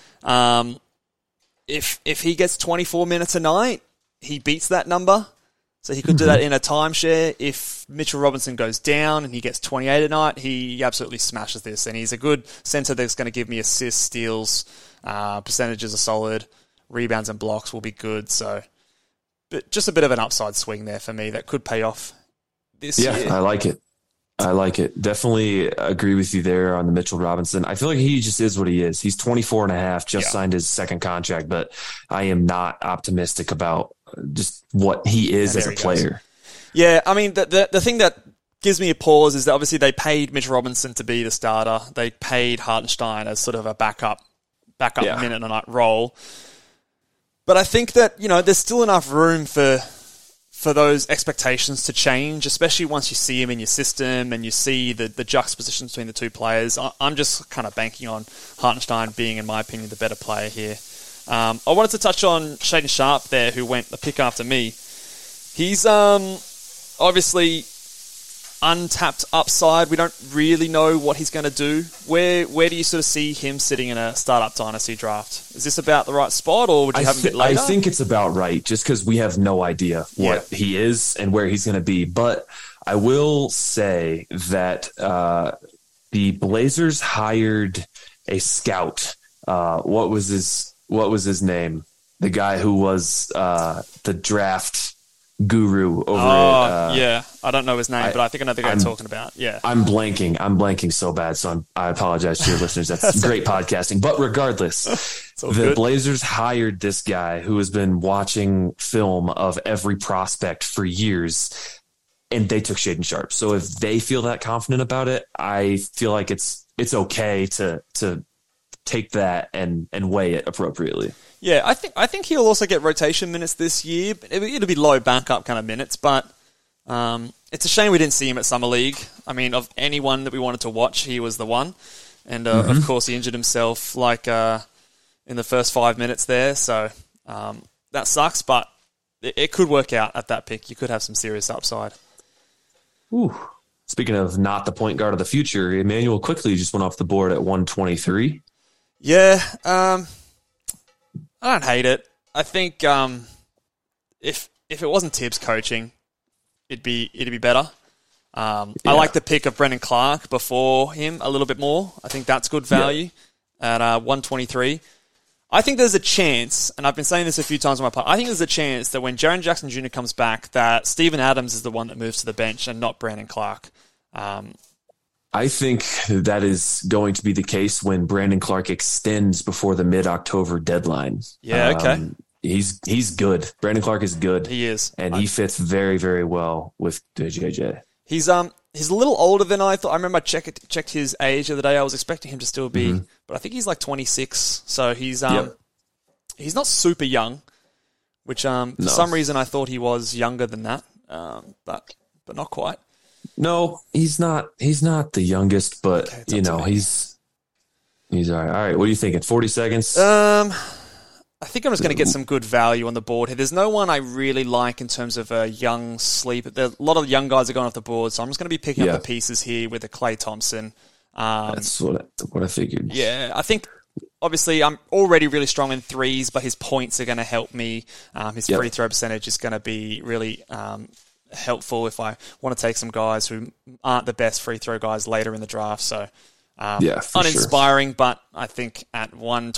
If he gets 24 minutes a night, he beats that number. So he could do that in a timeshare. If Mitchell Robinson goes down and he gets 28 a night, he absolutely smashes this. And he's a good center that's going to give me assists, steals, percentages are solid, rebounds and blocks will be good. So, but just a bit of an upside swing there for me that could pay off this year. Yeah, I like it. I like it. Definitely agree with you there on the Mitchell Robinson. I feel like he just is what he is. He's 24 and a half, just signed his second contract, but I am not optimistic about just what he is as a player. Goes. Yeah, I mean, the thing that gives me a pause is that obviously they paid Mitch Robinson to be the starter. They paid Hartenstein as sort of a backup minute a night role. But I think that, there's still enough room for those expectations to change, especially once you see him in your system and you see the juxtaposition between the two players. I'm just kind of banking on Hartenstein being, in my opinion, the better player here. I wanted to touch on Shaedon Sharpe there, who went the pick after me. He's obviously untapped upside. We don't really know what he's going to do. Where do you sort of see him sitting in a startup dynasty draft? Is this about the right spot, or would you have him a bit later? I think it's about right, just because we have no idea what he is and where he's going to be. But I will say that the Blazers hired a scout. What was his name? The guy who was the draft guru over I don't know his name, but I think I know the guy I'm talking about. Yeah. I'm blanking so bad, so I apologize to your listeners. That's great podcasting. But regardless, the Blazers hired this guy who has been watching film of every prospect for years, and they took Shaedon Sharpe. So if they feel that confident about it, I feel like it's okay to take that and weigh it appropriately. Yeah, I think he'll also get rotation minutes this year. It'll be low backup kind of minutes, but it's a shame we didn't see him at Summer League. I mean, of anyone that we wanted to watch, he was the one. And, of course, he injured himself in the first 5 minutes there. So that sucks, but it could work out at that pick. You could have some serious upside. Ooh. Speaking of not the point guard of the future, Emmanuel Quickley just went off the board at 123. Yeah, I don't hate it. I think if it wasn't Tibbs coaching, it'd be better. I like the pick of Brendan Clark before him a little bit more. I think that's good value at 123. I think there's a chance, and I've been saying this a few times on my part, I think there's a chance that when Jaren Jackson Jr. comes back, that Steven Adams is the one that moves to the bench and not Brandon Clark. I think that is going to be the case when Brandon Clark extends before the mid-October deadline. Yeah, okay. He's good. Brandon Clark is good. He is. And he fits very, very well with JJ. He's a little older than I thought. I remember I checked his age the other day. I was expecting him to still be, but I think he's like 26. So he's not super young, which for some reason I thought he was younger than that, but not quite. No, he's not. He's not the youngest, but he's all right. All right, what are you thinking? 40 seconds? I think I'm just going to get some good value on the board here. There's no one I really like in terms of a young sleep. A lot of young guys are going off the board, so I'm just going to be picking up the pieces here with a Klay Thompson. That's what I figured. Yeah, I think obviously I'm already really strong in threes, but his points are going to help me. His free throw percentage is going to be really helpful if I want to take some guys who aren't the best free throw guys later in the draft. So uninspiring, but I think at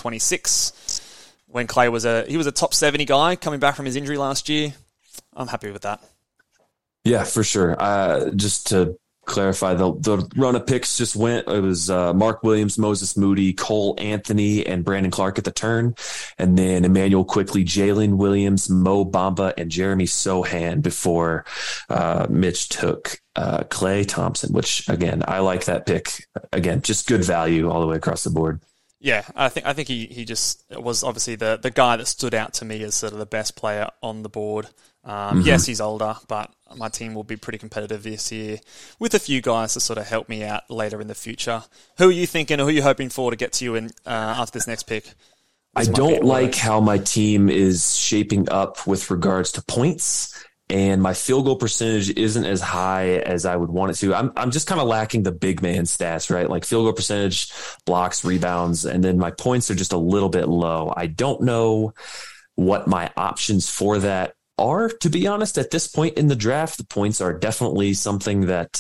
126, when Clay was a top 70 guy coming back from his injury last year, I'm happy with that. Yeah, for sure. Just to clarify, the run of picks just went. It was Mark Williams, Moses Moody, Cole Anthony, and Brandon Clark at the turn. And then Emmanuel Quickley, Jalen Williams, Mo Bamba, and Jeremy Sohan before Mitch took Klay Thompson, which, again, I like that pick. Again, just good value all the way across the board. Yeah, I think he just was obviously the guy that stood out to me as sort of the best player on the board. Yes, he's older, but my team will be pretty competitive this year with a few guys to sort of help me out later in the future. Who are you thinking, or who are you hoping for to get to you in after this next pick? I don't like how my team is shaping up with regards to points, and my field goal percentage isn't as high as I would want it to. I'm just kind of lacking the big man stats, right? Like field goal percentage, blocks, rebounds, and then my points are just a little bit low. I don't know what my options for that are, to be honest. At this point in the draft, the points are definitely something that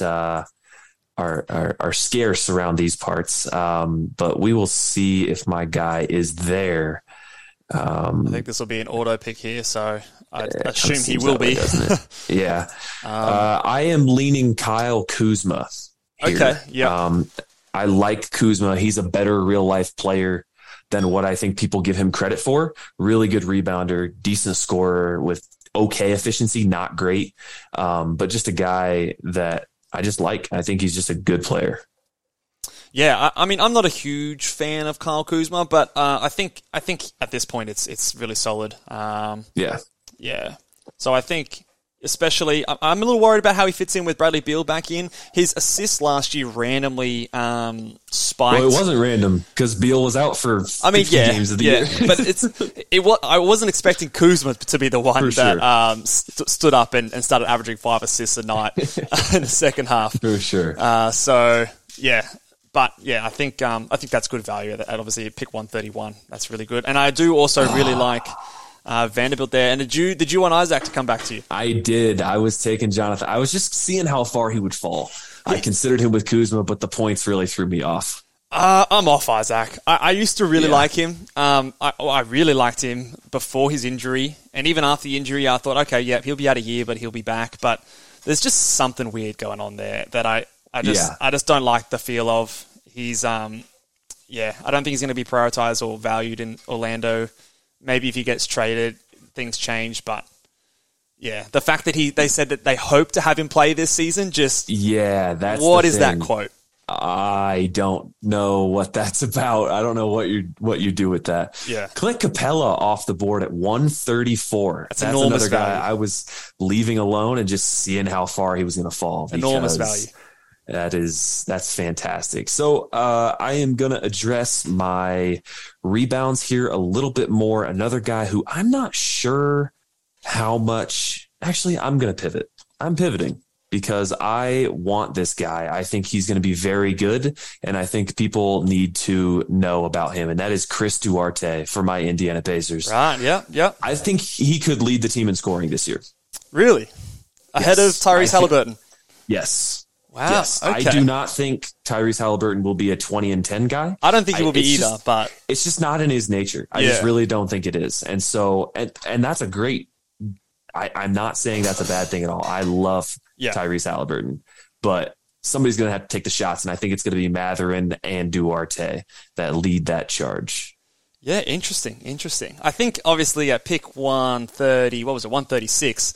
are scarce around these parts. But we will see if my guy is there. I think this will be an auto pick here, so I assume he will be. Yeah. I am leaning Kyle Kuzma here. Okay, yeah. I like Kuzma. He's a better real-life player than what I think people give him credit for. Really good rebounder, decent scorer with okay efficiency, not great, but just a guy that I just like. I think he's just a good player. Yeah, I mean, I'm not a huge fan of Kyle Kuzma, but I think at this point it's really solid. Yeah. So I think, especially, I'm a little worried about how he fits in with Bradley Beal back in. His assists last year randomly spiked. Well, it wasn't random because Beal was out for 50 games of the year. But I wasn't expecting Kuzma to be the one that stood up and started averaging 5 assists a night in the second half. For sure. But yeah, I think that's good value at obviously pick 131. That's really good, and I do also really like Vanderbilt there. And did you want Isaac to come back to you? I did. I was taking Jonathan. I was just seeing how far he would fall. Yeah. I considered him with Kuzma, but the points really threw me off. I'm off Isaac. I used to really like him. I really liked him before his injury, and even after the injury, I thought, okay, yeah, he'll be out a year, but he'll be back. But there's just something weird going on there that I just don't like the feel of. He's I don't think he's going to be prioritized or valued in Orlando. Maybe if he gets traded, things change. But yeah, the fact that they said that they hope to have him play this season, that's what is that quote? I don't know what that's about. I don't know what you do with that. Yeah, Clint Capella off the board at 134. That's another guy I was leaving alone and just seeing how far he was going to fall. Enormous value. That's fantastic. So I am going to address my rebounds here a little bit more. Another guy who I'm not sure how much. Actually, I'm going to pivot. I'm pivoting because I want this guy. I think he's going to be very good, and I think people need to know about him, and that is Chris Duarte for my Indiana Pacers. Right, yeah. I think he could lead the team in scoring this year. Really? Ahead of Tyrese Halliburton? Yes. Wow. Yes, okay. I do not think Tyrese Halliburton will be a 20-10 guy. I don't think he will be either, but it's just not in his nature. I just really don't think it is. And so, and that's a great, I'm not saying that's a bad thing at all. I love Tyrese Halliburton, but somebody's going to have to take the shots. And I think it's going to be Mathurin and Duarte that lead that charge. Yeah, interesting. I think obviously at pick 130, 136,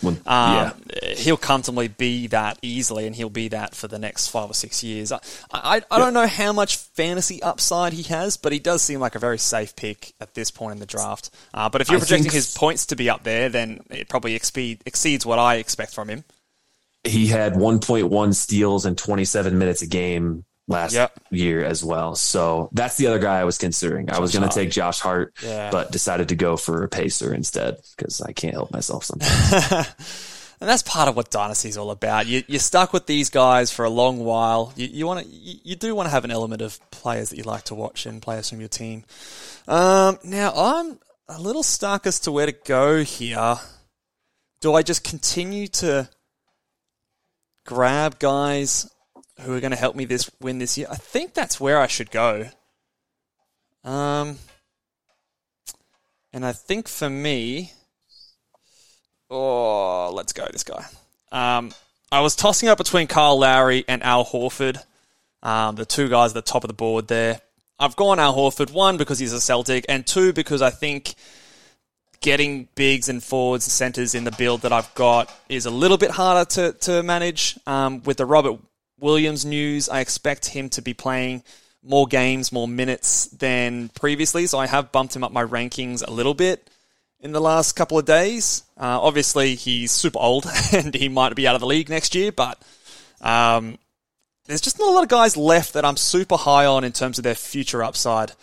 he'll comfortably be that easily, and he'll be that for the next 5 or 6 years. I don't know how much fantasy upside he has, but he does seem like a very safe pick at this point in the draft. But if you're projecting his points to be up there, then it probably exceeds what I expect from him. He had 1.1 steals and 27 minutes a game last year as well. So that's the other guy I was considering. I was going to take Josh Hart, but decided to go for a Pacer instead because I can't help myself sometimes. And that's part of what Dynasty is all about. You're stuck with these guys for a long while. You do want to have an element of players that you like to watch and players from your team. Now, I'm a little stuck as to where to go here. Do I just continue to grab guys who are going to help me win this year? I think that's where I should go. And I think for me, let's go this guy. I was tossing up between Kyle Lowry and Al Horford, the two guys at the top of the board there. I've gone Al Horford, one, because he's a Celtic, and two, because I think getting bigs and forwards and centers in the build that I've got is a little bit harder to manage. With the Robert Williams news, I expect him to be playing more games, more minutes than previously, so I have bumped him up my rankings a little bit in the last couple of days. Obviously, he's super old, and he might be out of the league next year, but there's just not a lot of guys left that I'm super high on in terms of their future upside.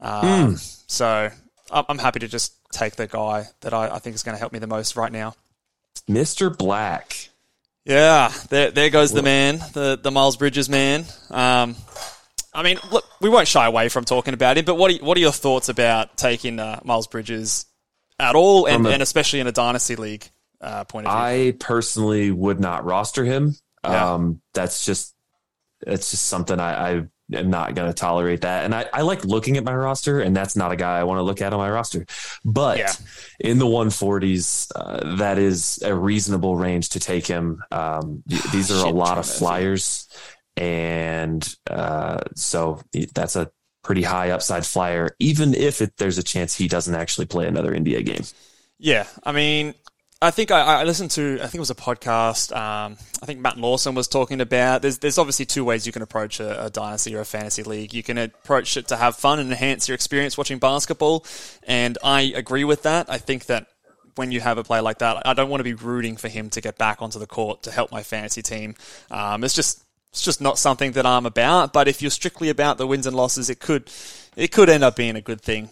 So I'm happy to just take the guy that I think is going to help me the most right now. Mr. Black. Yeah, there goes the man, the Miles Bridges man. I mean, look, we won't shy away from talking about him, but what are your thoughts about taking Miles Bridges at all, and especially in a Dynasty League point of view? I personally would not roster him. Yeah. It's just something I am not going to tolerate that. And I like looking at my roster, and that's not a guy I want to look at on my roster. But in the 140s, that is a reasonable range to take him. These are a lot of flyers. And so that's a pretty high upside flyer, even if there's a chance he doesn't actually play another NBA game. Yeah, I mean, I think I listened to, I think it was a podcast, I think Matt Lawson was talking about, there's obviously two ways you can approach a Dynasty or a Fantasy League. You can approach it to have fun and enhance your experience watching basketball, and I agree with that. I think that when you have a player like that, I don't want to be rooting for him to get back onto the court to help my fantasy team. It's just not something that I'm about, but if you're strictly about the wins and losses, it could end up being a good thing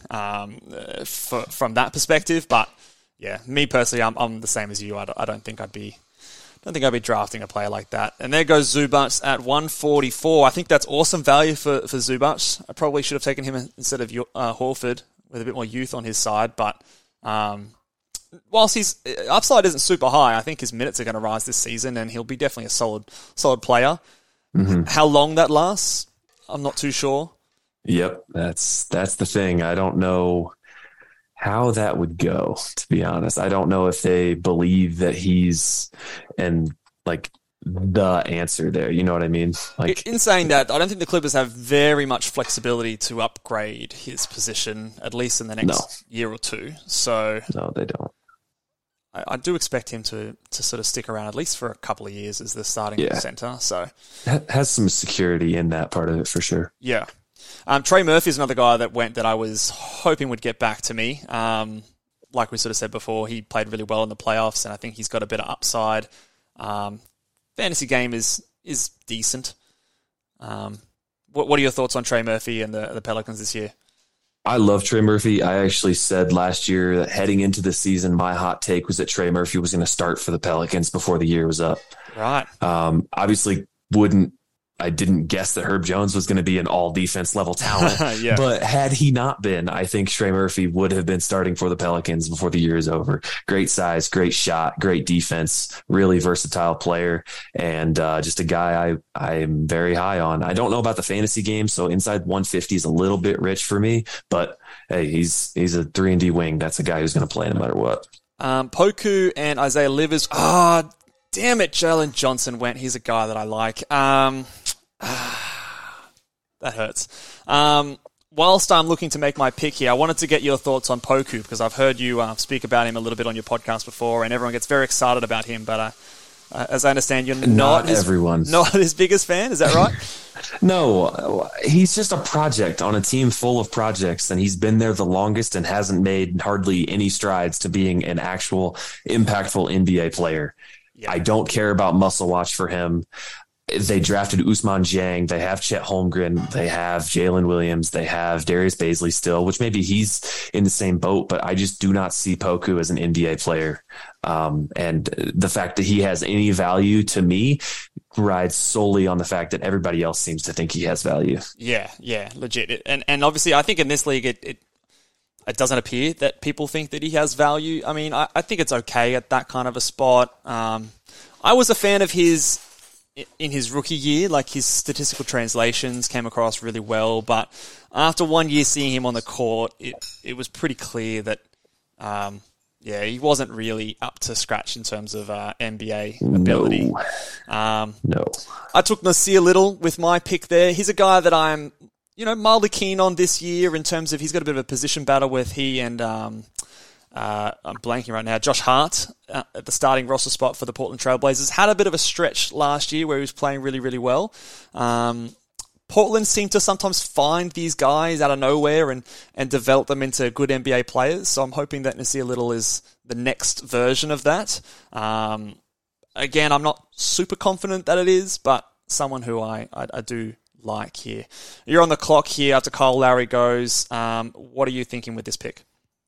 from that perspective. But yeah, me personally, I'm the same as you. I don't think I'd be drafting a player like that. And there goes Zubac at 144. I think that's awesome value for Zubac. I probably should have taken him instead of Horford with a bit more youth on his side, but whilst his upside isn't super high, I think his minutes are going to rise this season, and he'll be definitely a solid player. Mm-hmm. How long that lasts, I'm not too sure. Yep, that's the thing. I don't know how that would go, to be honest. I don't know if they believe that he's the answer there. You know what I mean? In saying that, I don't think the Clippers have very much flexibility to upgrade his position, at least in the next year or two. So no, they don't. I do expect him to sort of stick around at least for a couple of years as the starting center. So has some security in that part of it for sure. Yeah. Trey Murphy is another guy that I was hoping would get back to me. Like we sort of said before, he played really well in the playoffs, and I think he's got a bit of upside. Fantasy game is decent. What are your thoughts on Trey Murphy and the Pelicans this year? I love Trey Murphy. I actually said last year that heading into the season, my hot take was that Trey Murphy was going to start for the Pelicans before the year was up. Right. Obviously I didn't guess that Herb Jones was going to be an all defense level talent, yeah. But had he not been, I think Trey Murphy would have been starting for the Pelicans before the year is over. Great size, great shot, great defense, really versatile player, and just a guy I'm very high on. I don't know about the fantasy game, so inside 150 is a little bit rich for me, but hey, he's a 3-and-D wing. That's a guy who's going to play no matter what. Poku and Isaiah Livers. Damn it, Jalen Johnson went. He's a guy that I like. That hurts. Whilst I'm looking to make my pick here, I wanted to get your thoughts on Poku, because I've heard you speak about him a little bit on your podcast before, and everyone gets very excited about him. But as I understand, you're not his biggest fan. Is that right? No, he's just a project on a team full of projects, and he's been there the longest and hasn't made hardly any strides to being an actual impactful NBA player. Yeah. I don't care about muscle watch for him. They drafted Usman Jang. They have Chet Holmgren. They have Jalen Williams. They have Darius Baisley still, which maybe he's in the same boat, but I just do not see Poku as an NBA player. And the fact that he has any value to me rides solely on the fact that everybody else seems to think he has value. Yeah, legit. And obviously, I think in this league, it doesn't appear that people think that he has value. I mean, I think it's okay at that kind of a spot. I was a fan of his in his rookie year. Like, his statistical translations came across really well, but after 1 year seeing him on the court, it was pretty clear that he wasn't really up to scratch in terms of NBA ability. No. I took Nasir Little with my pick there. He's a guy that I'm mildly keen on this year in terms of he's got a bit of a position battle with he and I'm blanking right now, Josh Hart at the starting roster spot for the Portland Trailblazers. Had a bit of a stretch last year where he was playing really, really well. Portland seemed to sometimes find these guys out of nowhere and develop them into good NBA players. So I'm hoping that Nasir Little is the next version of that. Again, I'm not super confident that it is, but someone who I do like here. You're on the clock here after Kyle Lowry goes. What are you thinking with this pick?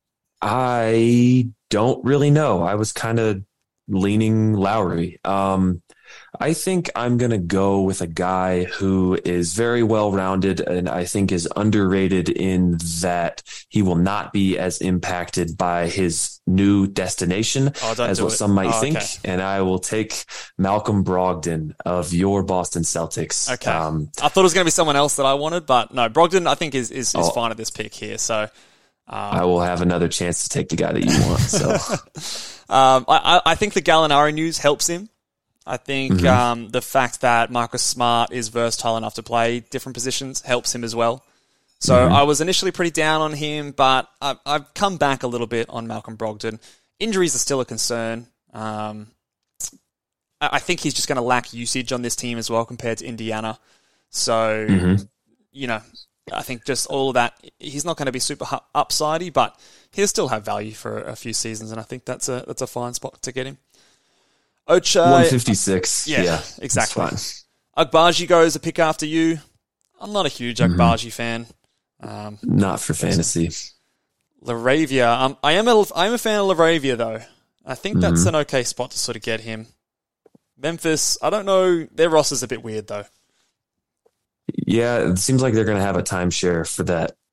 I don't really know. I was kind of leaning Lowry. I think I'm going to go with a guy who is very well-rounded and I think is underrated in that he will not be as impacted by his new destination as what some might think. Okay. And I will take Malcolm Brogdon of your Boston Celtics. Okay. I thought it was going to be someone else that I wanted, but no, Brogdon I think is fine at this pick here. So I will have another chance to take the guy that you want. So I think the Gallinari news helps him. I think the fact that Marcus Smart is versatile enough to play different positions helps him as well. So I was initially pretty down on him, but I've come back a little bit on Malcolm Brogdon. Injuries are still a concern. I think he's just going to lack usage on this team as well compared to Indiana. So, I think just all of that, he's not going to be super upsidey, but he'll still have value for a few seasons, and I think that's a fine spot to get him. Ochai, 156. Yeah, exactly. Agbaji goes a pick after you. I'm not a huge Agbaji fan. Not for fantasy. Laravia. I'm a fan of Laravia though. I think that's an okay spot to sort of get him. Memphis, I don't know. Their roster's a bit weird though. Yeah, it seems like they're going to have a timeshare for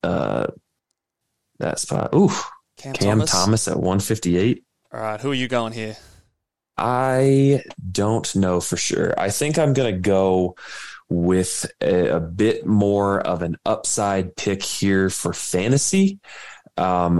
that spot. Ooh, Cam Thomas at 158. All right, who are you going here? I don't know for sure. I think I'm going to go with a bit more of an upside pick here for fantasy. I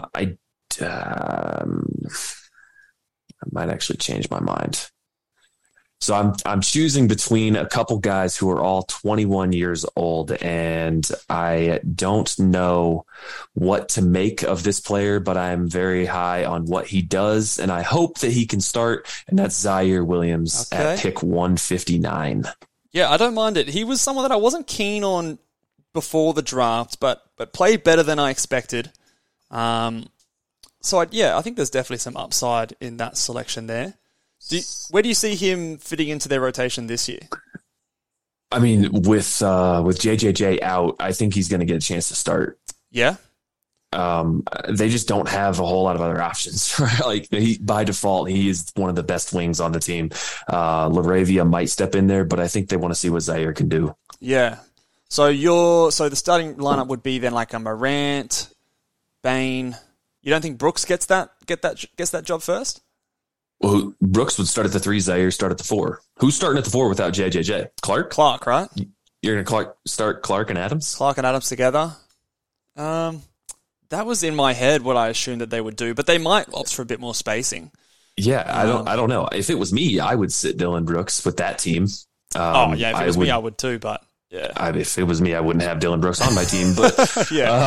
might actually change my mind. So I'm choosing between a couple guys who are all 21 years old, and I don't know what to make of this player, but I'm very high on what he does, and I hope that he can start, and that's Zaire Williams at pick 159. Yeah, I don't mind it. He was someone that I wasn't keen on before the draft, but played better than I expected. I think there's definitely some upside in that selection there. Where do you see him fitting into their rotation this year? I mean, with JJJ out, I think he's going to get a chance to start. Yeah. They just don't have a whole lot of other options. Right? By default, he is one of the best wings on the team. Laravia might step in there, but I think they want to see what Zaire can do. Yeah. So the starting lineup would be then like a Morant, Bane. You don't think Brooks gets that job first? Well, Brooks would start at the 3, Zaire start at the 4. Who's starting at the 4 without JJJ? Clark, right? You're going to start Clark and Adams? Clark and Adams together. That was in my head what I assumed that they would do, but they might opt for a bit more spacing. Yeah, I don't know. If it was me, I would sit Dylan Brooks with that team. If it was me, I would too, but yeah. If it was me, I wouldn't have Dylan Brooks on my team, but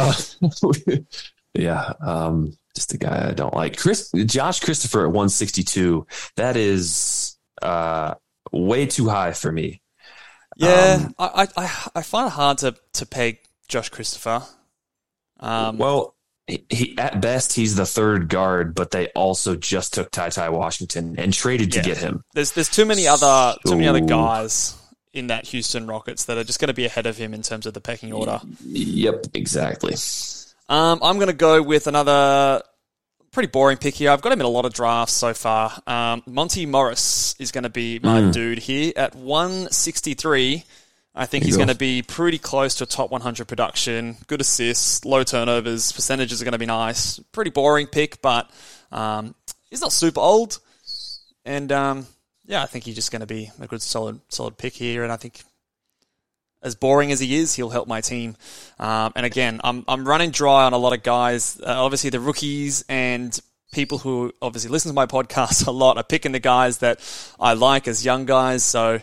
yeah. Just a guy I don't like. Josh Christopher at 162. That is way too high for me. Yeah, I find it hard to peg Josh Christopher. Well, he at best he's the third guard, but they also just took Ty Washington and traded to get him. There's too many other guys in that Houston Rockets that are just going to be ahead of him in terms of the pecking order. Yep, exactly. I'm going to go with another pretty boring pick here. I've got him in a lot of drafts so far. Monty Morris is going to be my dude here at 163. I think he's going to be pretty close to a top 100 production. Good assists, low turnovers, percentages are going to be nice. Pretty boring pick, but he's not super old. And I think he's just going to be a good solid pick here. And I think as boring as he is, he'll help my team. And again, I'm running dry on a lot of guys. Obviously, the rookies and people who obviously listen to my podcast a lot are picking the guys that I like as young guys. So,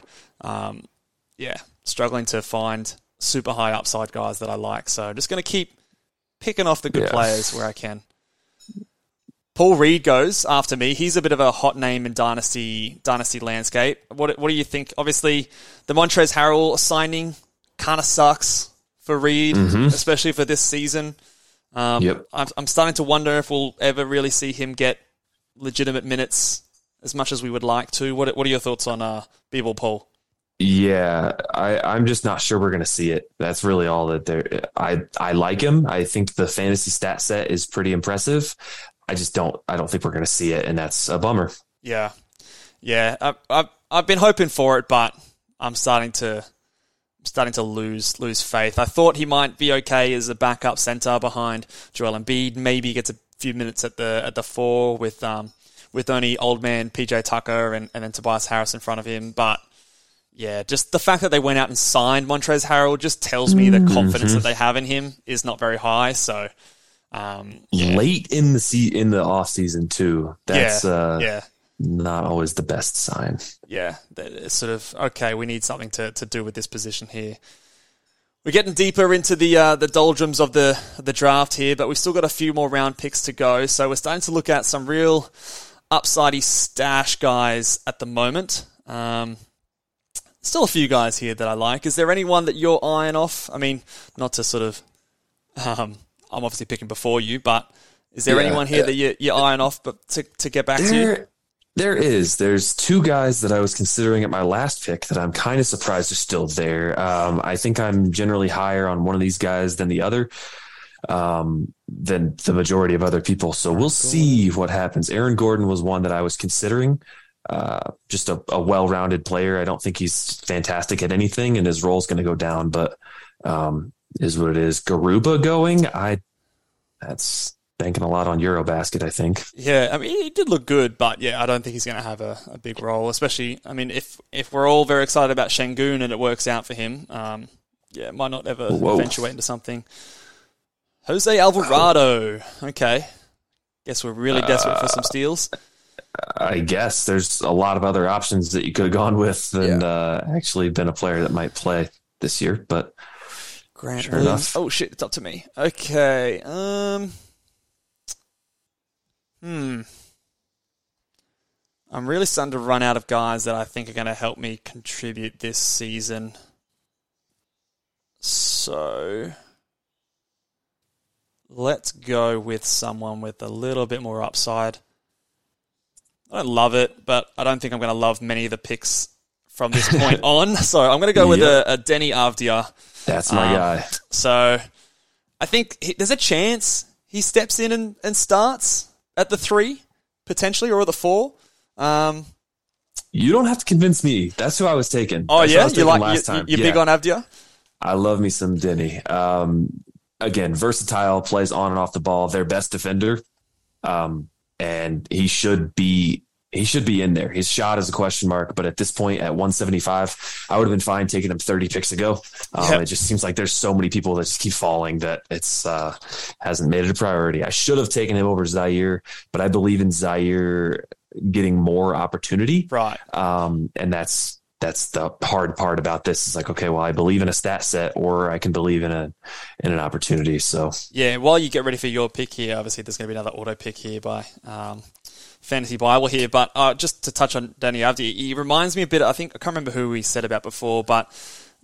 struggling to find super high upside guys that I like. So just going to keep picking off the good players where I can. Paul Reed goes after me. He's a bit of a hot name in dynasty landscape. What do you think? Obviously, the Montrezl Harrell signing kind of sucks for Reed, especially for this season. I'm starting to wonder if we'll ever really see him get legitimate minutes as much as we would like to. What are your thoughts on B-Ball Paul? Yeah, I'm just not sure we're going to see it. That's really all that there. I like him. I think the fantasy stat set is pretty impressive. I don't think we're going to see it, and that's a bummer. Yeah. I've been hoping for it, but I'm starting to lose faith. I thought he might be okay as a backup center behind Joel Embiid. Maybe gets a few minutes at the 4 with only old man PJ Tucker and then Tobias Harris in front of him, but. Yeah, just the fact that they went out and signed Montrezl Harrell just tells me the confidence that they have in him is not very high. So, late in the off season too, that's not always the best sign. Yeah, it's sort of okay. We need something to do with this position here. We're getting deeper into the doldrums of the draft here, but we've still got a few more round picks to go. So we're starting to look at some real upsidey stash guys at the moment. Still a few guys here that I like. Is there anyone that you're eyeing off? I mean, not to sort of... I'm obviously picking before you, but is there anyone here that you're eyeing off but to get back to you? There's two guys that I was considering at my last pick that I'm kind of surprised are still there. I think I'm generally higher on one of these guys than the other, than the majority of other people. So we'll see what happens. Aaron Gordon was one that I was considering. Just a well-rounded player. I don't think he's fantastic at anything, and his role's going to go down, but is what it is. Garuba going, that's banking a lot on Eurobasket, I think. Yeah, I mean, he did look good, but I don't think he's going to have a big role, especially, I mean, if we're all very excited about Şengün and it works out for him, it might not ever eventuate into something. Jose Alvarado. Okay. Guess we're really desperate for some steals. I guess there's a lot of other options that you could have gone with than actually been a player that might play this year, but Grant sure enough. Oh shit, it's up to me. Okay. I'm really starting to run out of guys that I think are going to help me contribute this season. So let's go with someone with a little bit more upside. I don't love it, but I don't think I'm going to love many of the picks from this point on. So I'm going to go with a Deni Avdija. That's my guy. So I think there's a chance he steps in and starts at the 3, potentially, or the 4. You don't have to convince me. That's who I was taking. Oh, yeah? You're big on Avdija? I love me some Deni. Again, versatile, plays on and off the ball, their best defender. And he should be in there. His shot is a question mark, but at this point at 175, I would have been fine taking him 30 picks ago. It just seems like there's so many people that just keep falling that it's hasn't made it a priority. I should have taken him over Zaire, but I believe in Zaire getting more opportunity. Right. And that's the hard part about this. Is like, okay, well, I believe in a stat set, or I can believe in an opportunity. So yeah, while you get ready for your pick here, obviously there's going to be another auto pick here by Fantasy Bible here. But just to touch on Deni Avdija, he reminds me a bit. I can't remember who we said about before, but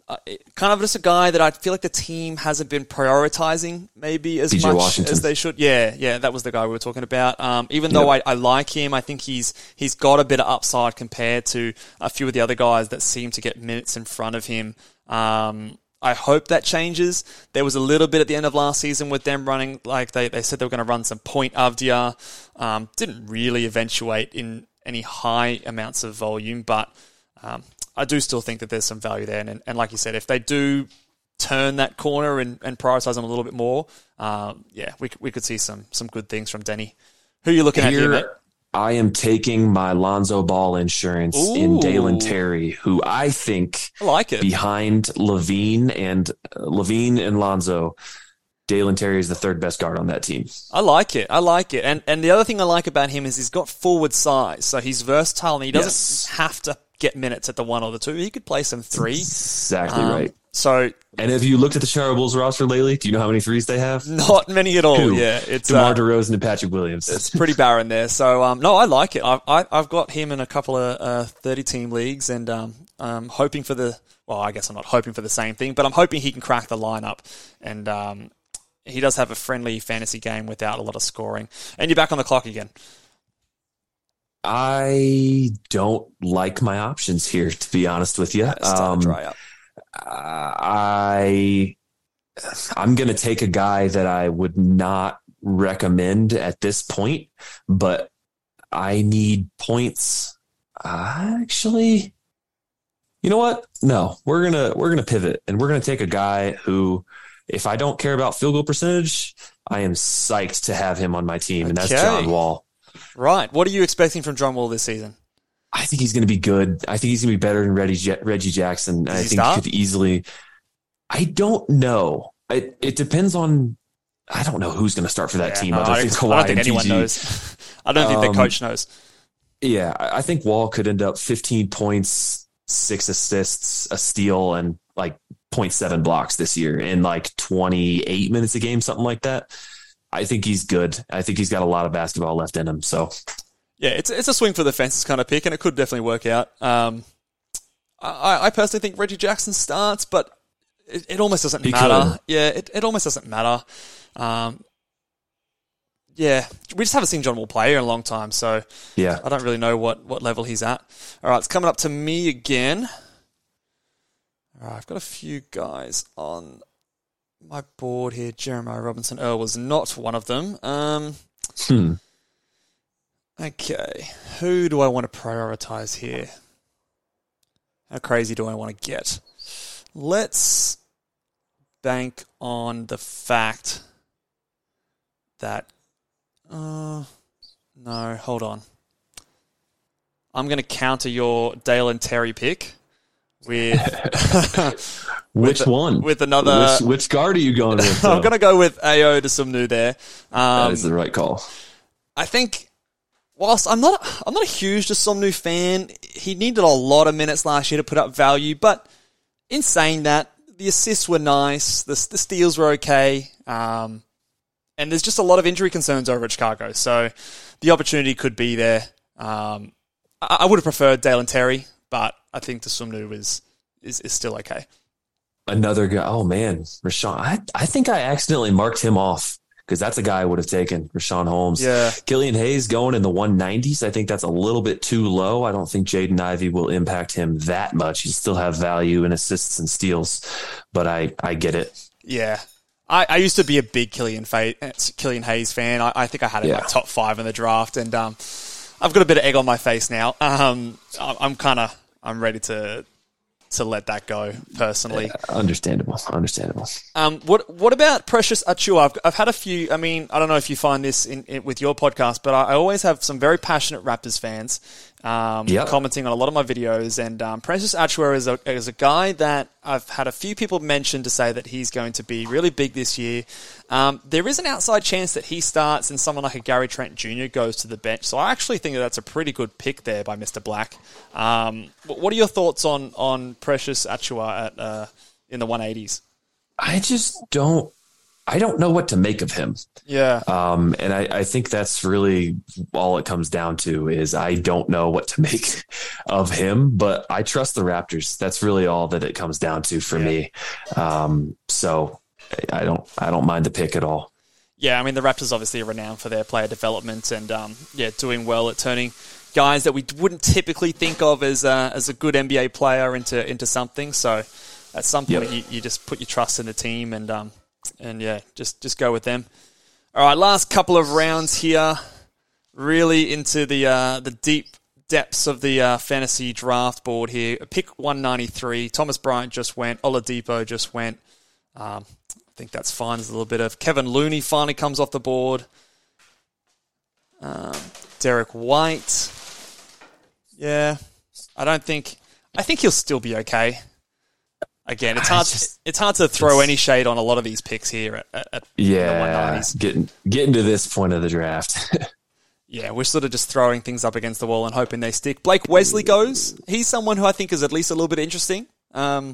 kind of just a guy that I feel like the team hasn't been prioritizing maybe as PJ much Washington. as they should. Yeah, that was the guy we were talking about. Even though I like him, I think he's got a bit of upside compared to a few of the other guys that seem to get minutes in front of him. I hope that changes. There was a little bit at the end of last season with them running, like they said they were going to run some point Avdia. Didn't really eventuate in any high amounts of volume, but I do still think that there's some value there. And like you said, if they do turn that corner and prioritize them a little bit more, we could see some good things from Denny. Who are you looking at here, mate? I am taking my Lonzo Ball insurance in Dalen Terry, who I think I like it. Behind Levine and Lonzo, Dalen Terry is the third best guard on that team. I like it. And the other thing I like about him is he's got forward size, so he's versatile and he doesn't have to get minutes at the 1 or the 2. He could play some 3. Exactly right. So, and have you looked at the Chicago Bulls roster lately? Do you know how many threes they have? Not many at all. Who? Yeah, it's DeMar DeRozan and Patrick Williams. It's pretty barren there. So, no, I like it. I've got him in a couple of 30-team leagues, and I'm hoping for the. Well, I guess I'm not hoping for the same thing, but I'm hoping he can crack the lineup. And he does have a friendly fantasy game without a lot of scoring. And you're back on the clock again. I don't like my options here, to be honest with you. It's starting to dry up. I'm going to take a guy that I would not recommend at this point, but I need points. Actually, you know what? No, we're going to pivot and we're going to take a guy who, if I don't care about field goal percentage, I am psyched to have him on my team, and that's John Wall. Right. What are you expecting from John Wall this season? I think he's going to be good. I think he's going to be better than Reggie Jackson. I think he could easily. I don't know. It depends on. I don't know who's going to start for that team. I don't think anyone knows. I don't think the coach knows. Yeah, I think Wall could end up 15 points, 6 assists, a steal, and like 0.7 blocks this year in like 28 minutes a game, something like that. I think he's good. I think he's got a lot of basketball left in him. So, yeah, it's a swing for the fences kind of pick, and it could definitely work out. I personally think Reggie Jackson starts, but it almost doesn't matter. Yeah, it almost doesn't matter. Yeah, we just haven't seen John Wall play in a long time, so yeah, I don't really know what level he's at. All right, it's coming up to me again. All right, I've got a few guys on my board here. Jeremiah Robinson Earl was not one of them. Okay, who do I want to prioritize here? How crazy do I want to get? Let's bank on the fact that... no, hold on. I'm going to counter your Dalen Terry pick with... Which one? With another... Which guard are you going with? I'm going to go with Ayo Dosunmu there. That is the right call. I think... Whilst I'm not a huge Dosunmu fan, he needed a lot of minutes last year to put up value. But in saying that, the assists were nice, the steals were okay, and there's just a lot of injury concerns over at Chicago. So the opportunity could be there. I would have preferred Dalen Terry, but I think Dosunmu is still okay. Another guy. Oh man, Rashawn. I think I accidentally marked him off, because that's a guy I would have taken, Rashawn Holmes. Yeah. Killian Hayes going in the 190s. I think that's a little bit too low. I don't think Jaden Ivey will impact him that much. He'll still have value in assists and steals, but I get it. Yeah. I used to be a big Killian Hayes fan. I think I had him like top 5 in the draft, and I've got a bit of egg on my face now. I'm ready to let that go personally. Yeah, understandable. What about Precious Achiuwa? I've had a few. I mean, I don't know if you find this in with your podcast, but I always have some very passionate Raptors fans commenting on a lot of my videos. And Precious Achiuwa is a guy that I've had a few people mention to say that he's going to be really big this year. There is an outside chance that he starts and someone like a Gary Trent Jr. goes to the bench. So I actually think that's a pretty good pick there by Mr. Black. What are your thoughts on Precious Achiuwa in the 180s? I just don't. I don't know what to make of him. Yeah. And I think that's really all it comes down to is I don't know what to make of him, but I trust the Raptors. That's really all that it comes down to for me. So I don't mind the pick at all. Yeah, I mean, the Raptors obviously are renowned for their player development and, doing well at turning guys that we wouldn't typically think of as a good NBA player into something. So at some point, you just put your trust in the team and just go with them. All right, last couple of rounds here, really into the deep depths of the fantasy draft board here. Pick 193, Thomas Bryant just went, Oladipo just went. I think that's fine. There's a little bit of Kevin Looney finally comes off the board. Derek White. Yeah, I think he'll still be okay. Again, it's hard to throw any shade on a lot of these picks here at the 190s. Getting to this point of the draft. Yeah, we're sort of just throwing things up against the wall and hoping they stick. Blake Wesley goes. He's someone who I think is at least a little bit interesting. I've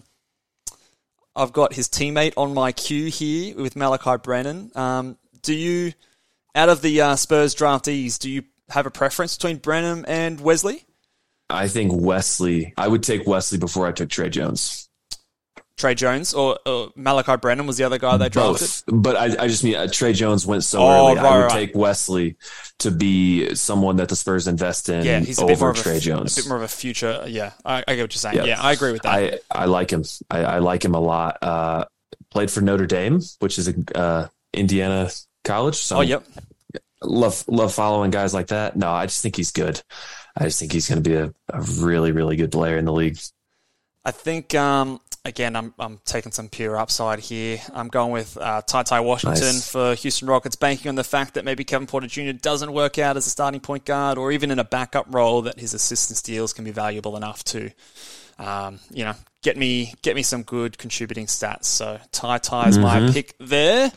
got his teammate on my queue here with Malachi Brennan. Do you, out of the Spurs draftees, do you have a preference between Brennan and Wesley? I think I would take Wesley before I took Trey Jones. Trey Jones or Malachi Brennan was the other guy they drafted? Both, but I just mean Trey Jones went so early. I would take Wesley to be someone that the Spurs invest in he's over Trey Jones. A bit more of a future. Yeah, I get what you're saying. Yeah, I agree with that. I like him. I like him a lot. Played for Notre Dame, which is a Indiana college. So love following guys like that. No, I just think he's good. I just think he's going to be a really, really good player in the league. I think, again, I'm taking some pure upside here. I'm going with Ty Washington for Houston Rockets, banking on the fact that maybe Kevin Porter Jr. doesn't work out as a starting point guard or even in a backup role, that his assists and steals can be valuable enough to, get me some good contributing stats. So Ty is my pick there.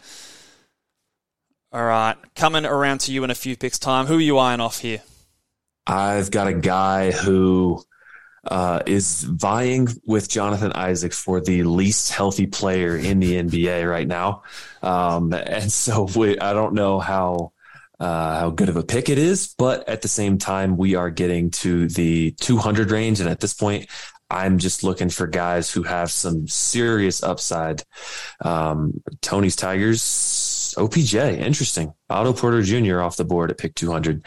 All right, coming around to you in a few picks' time. Who are you eyeing off here? I've got a guy who is vying with Jonathan Isaac for the least healthy player in the NBA right now. And so I don't know how good of a pick it is, but at the same time, we are getting to the 200 range. And at this point, I'm just looking for guys who have some serious upside. Tony's Tigers, OPJ, interesting. Otto Porter Jr. off the board at pick 200.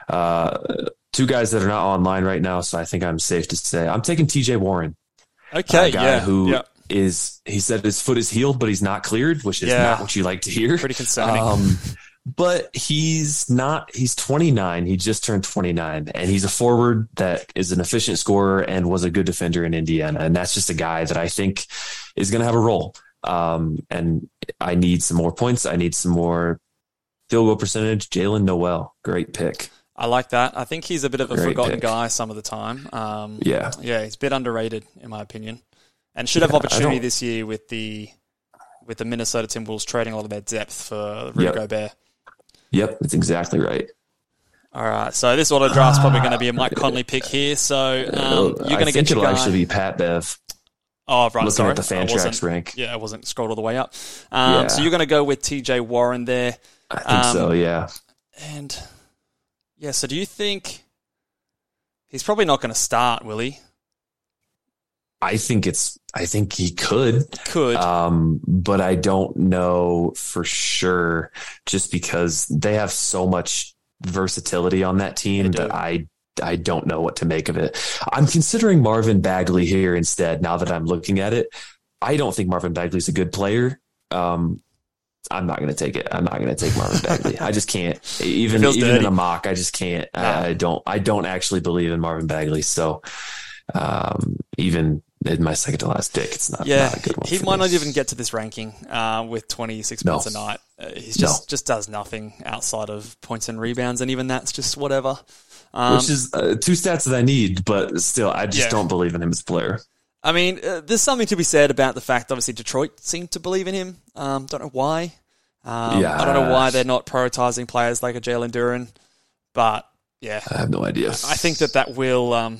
Two guys that are not online right now, so I think I'm safe to say I'm taking TJ Warren. Okay, a guy who is, he said his foot is healed, but he's not cleared, which is not what you like to hear. Pretty concerning. But he's 29. He just turned 29, and he's a forward that is an efficient scorer and was a good defender in Indiana. And that's just a guy that I think is going to have a role. And I need some more points. I need some more field goal percentage. Jalen Noel, great pick. I like that. I think he's a bit of a forgotten guy some of the time. Yeah, he's a bit underrated in my opinion, and should have opportunity this year with the Minnesota Timberwolves trading a lot of their depth for Rudy Gobert. Yep, that's exactly right. All right, so this auto draft's probably going to be a Mike Conley pick here. So you're going to get your guy. It'll actually be Pat Bev. Oh, right. Looking at the Fantrax rank. Yeah, I wasn't scrolled all the way up. So you're going to go with TJ Warren there. I think so. Yeah. And yeah, so do you think he's probably not going to start, will he? I think he could. But I don't know for sure, just because they have so much versatility on that team that I don't know what to make of it. I'm considering Marvin Bagley here instead. Now that I'm looking at it, I don't think Marvin Bagley's a good player. I'm not going to take it. I'm not going to take Marvin Bagley. I just can't. Even in a mock, I just can't. I don't actually believe in Marvin Bagley. So even in my second to last pick, it's not a good one. He might not even get to this ranking with 26 points a night. He just does nothing outside of points and rebounds, and even that's just whatever. Which is two stats that I need, but still, I just don't believe in him as a player. I mean, there's something to be said about the fact, obviously, Detroit seemed to believe in him. Don't know why. I don't know why they're not prioritizing players like a Jalen Duren, but yeah. I have no idea. I think that will...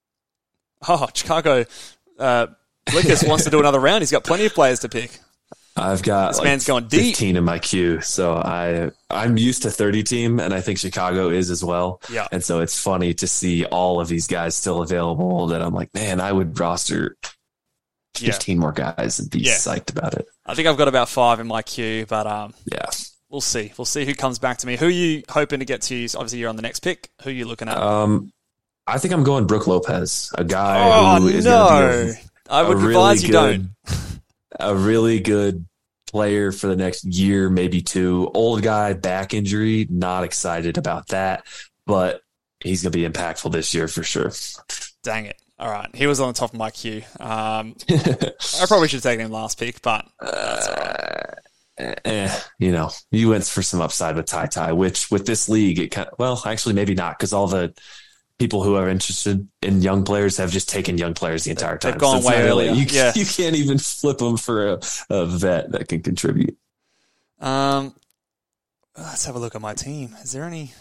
Chicago. Blickers wants to do another round. He's got plenty of players to pick. I've got this man's going deep. 15 in my queue, so I'm used to 30 team, and I think Chicago is as well. Yeah, and so it's funny to see all of these guys still available. That I'm like, man, I would roster 15 more guys and be psyched about it. I think I've got about 5 in my queue, but yeah. We'll see. We'll see who comes back to me. Who are you hoping to get to? So obviously, you're on the next pick. Who are you looking at? I think I'm going Brook Lopez, a guy who is going to be I would advise you don't. A really good player for the next year, maybe 2. Old guy, back injury. Not excited about that, but he's going to be impactful this year for sure. Dang it. All right. He was on the top of my queue. I probably should have taken him last pick, but that's all right. You went for some upside with Ty, which with this league, actually maybe not, because all the people who are interested in young players have just taken young players the entire time. They've gone way earlier. You can't even flip them for a vet that can contribute. Let's have a look at my team. Is there any...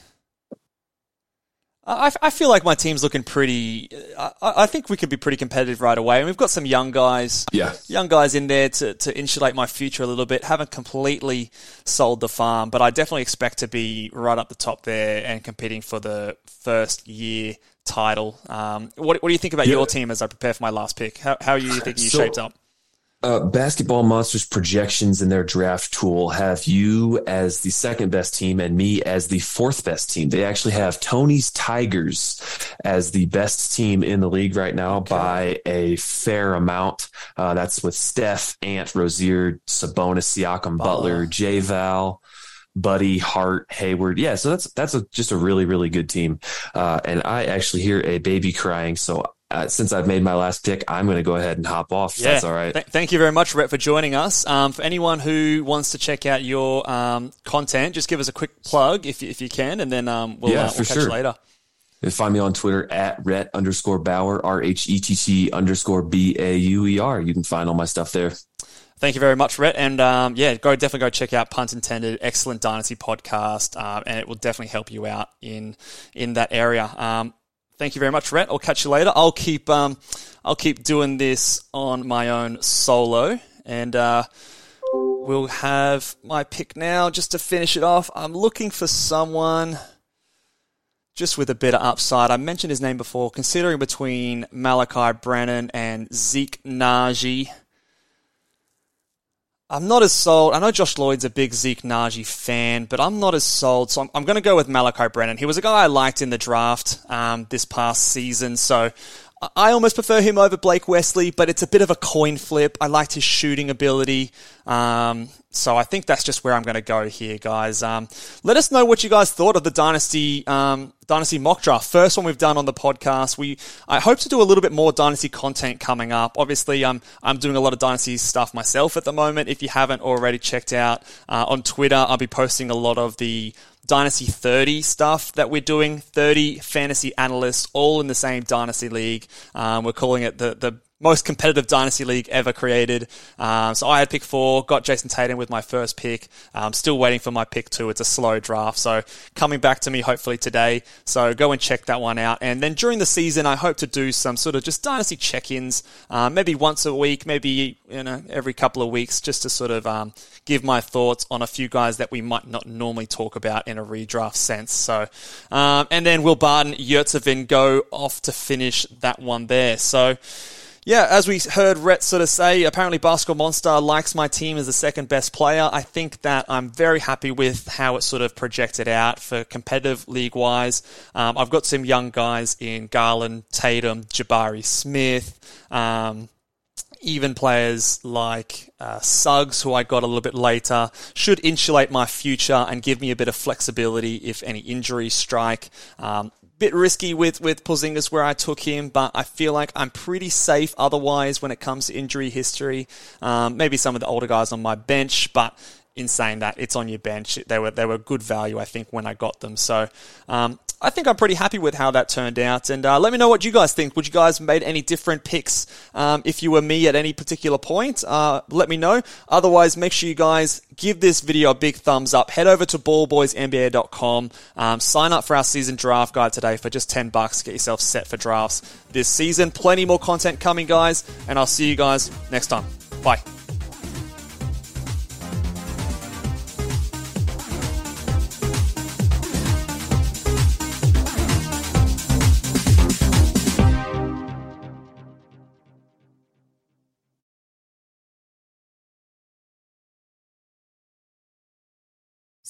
I feel like my team's looking pretty... I think we could be pretty competitive right away. And we've got some young guys. Yeah. Young guys in there to insulate my future a little bit. Haven't completely sold the farm, but I definitely expect to be right up the top there and competing for the first year title. What do you think about your team as I prepare for my last pick? How are you thinking you shaped up? Basketball Monsters projections in their draft tool have you as the second best team and me as the fourth best team. They actually have Tony's Tigers as the best team in the league right now by a fair amount. That's with Steph, Ant, Rozier, Sabonis, Siakam, Butler, J-Val, Buddy, Hart, Hayward. Yeah, so that's just a really, really good team. And I actually hear a baby crying, so since I've made my last pick, I'm going to go ahead and hop off. If that's all right. Thank you very much, Rhett, for joining us. For anyone who wants to check out your content, just give us a quick plug if you can, and then we'll catch you later. Find me on Twitter at Rhett_Bauer, RHETT_BAUER. You can find all my stuff there. Thank you very much, Rhett. And definitely go check out Punt Intended, excellent Dynasty podcast, and it will definitely help you out in that area. Thank you very much, Rhett. I'll catch you later. I'll keep doing this on my own solo, and we'll have my pick now just to finish it off. I'm looking for someone just with a bit of upside. I mentioned his name before, considering between Malachi Brannan and Zeke Nnaji. I'm not as sold. I know Josh Lloyd's a big Zeke Nnaji fan, but I'm not as sold. So I'm going to go with Malachi Brannan. He was a guy I liked in the draft this past season, so I almost prefer him over Blake Wesley, but it's a bit of a coin flip. I liked his shooting ability. So I think that's just where I'm going to go here, guys. Let us know what you guys thought of the Dynasty mock draft. First one we've done on the podcast. I hope to do a little bit more Dynasty content coming up. Obviously, I'm doing a lot of Dynasty stuff myself at the moment. If you haven't already checked out on Twitter, I'll be posting a lot of the Dynasty 30 stuff that we're doing. 30 fantasy analysts, all in the same Dynasty league. We're calling it the most competitive Dynasty league ever created. So I had pick 4, got Jason Tatum with my first pick. Still waiting for my pick 2. It's a slow draft, so coming back to me hopefully today. So go and check that one out. And then during the season, I hope to do some sort of just Dynasty check-ins, maybe once a week, maybe every couple of weeks, just to sort of give my thoughts on a few guys that we might not normally talk about in a redraft sense. So, and then Will Barton, Yurtsevin go off to finish that one there. So, yeah, as we heard Rhett sort of say, apparently Basketball Monster likes my team as the second best player. I think that I'm very happy with how it's sort of projected out for competitive league-wise. I've got some young guys in Garland, Tatum, Jabari Smith, even players like Suggs, who I got a little bit later, should insulate my future and give me a bit of flexibility if any injuries strike. Bit risky with Porzingis where I took him, but I feel like I'm pretty safe otherwise when it comes to injury history. Maybe some of the older guys on my bench, but in saying that, it's on your bench. They were good value, I think, when I got them. So I think I'm pretty happy with how that turned out. And let me know what you guys think. Would you guys have made any different picks if you were me at any particular point? Let me know. Otherwise, make sure you guys give this video a big thumbs up. Head over to ballboysnba.com. Sign up for our season draft guide today for just $10. Get yourself set for drafts this season. Plenty more content coming, guys. And I'll see you guys next time. Bye.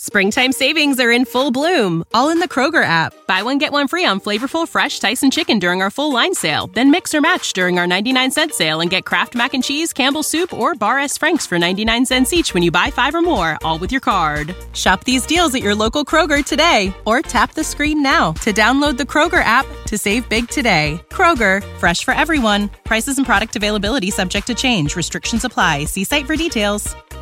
Springtime savings are in full bloom, all in the Kroger app. Buy one, get one free on flavorful fresh Tyson chicken during our full line sale. Then mix or match during our 99-cent sale and get Kraft Mac and Cheese, Campbell's Soup, or Bar S. Frank's for 99 cents each when you buy 5 or more, all with your card. Shop these deals at your local Kroger today, or tap the screen now to download the Kroger app to save big today. Kroger, fresh for everyone. Prices and product availability subject to change. Restrictions apply. See site for details.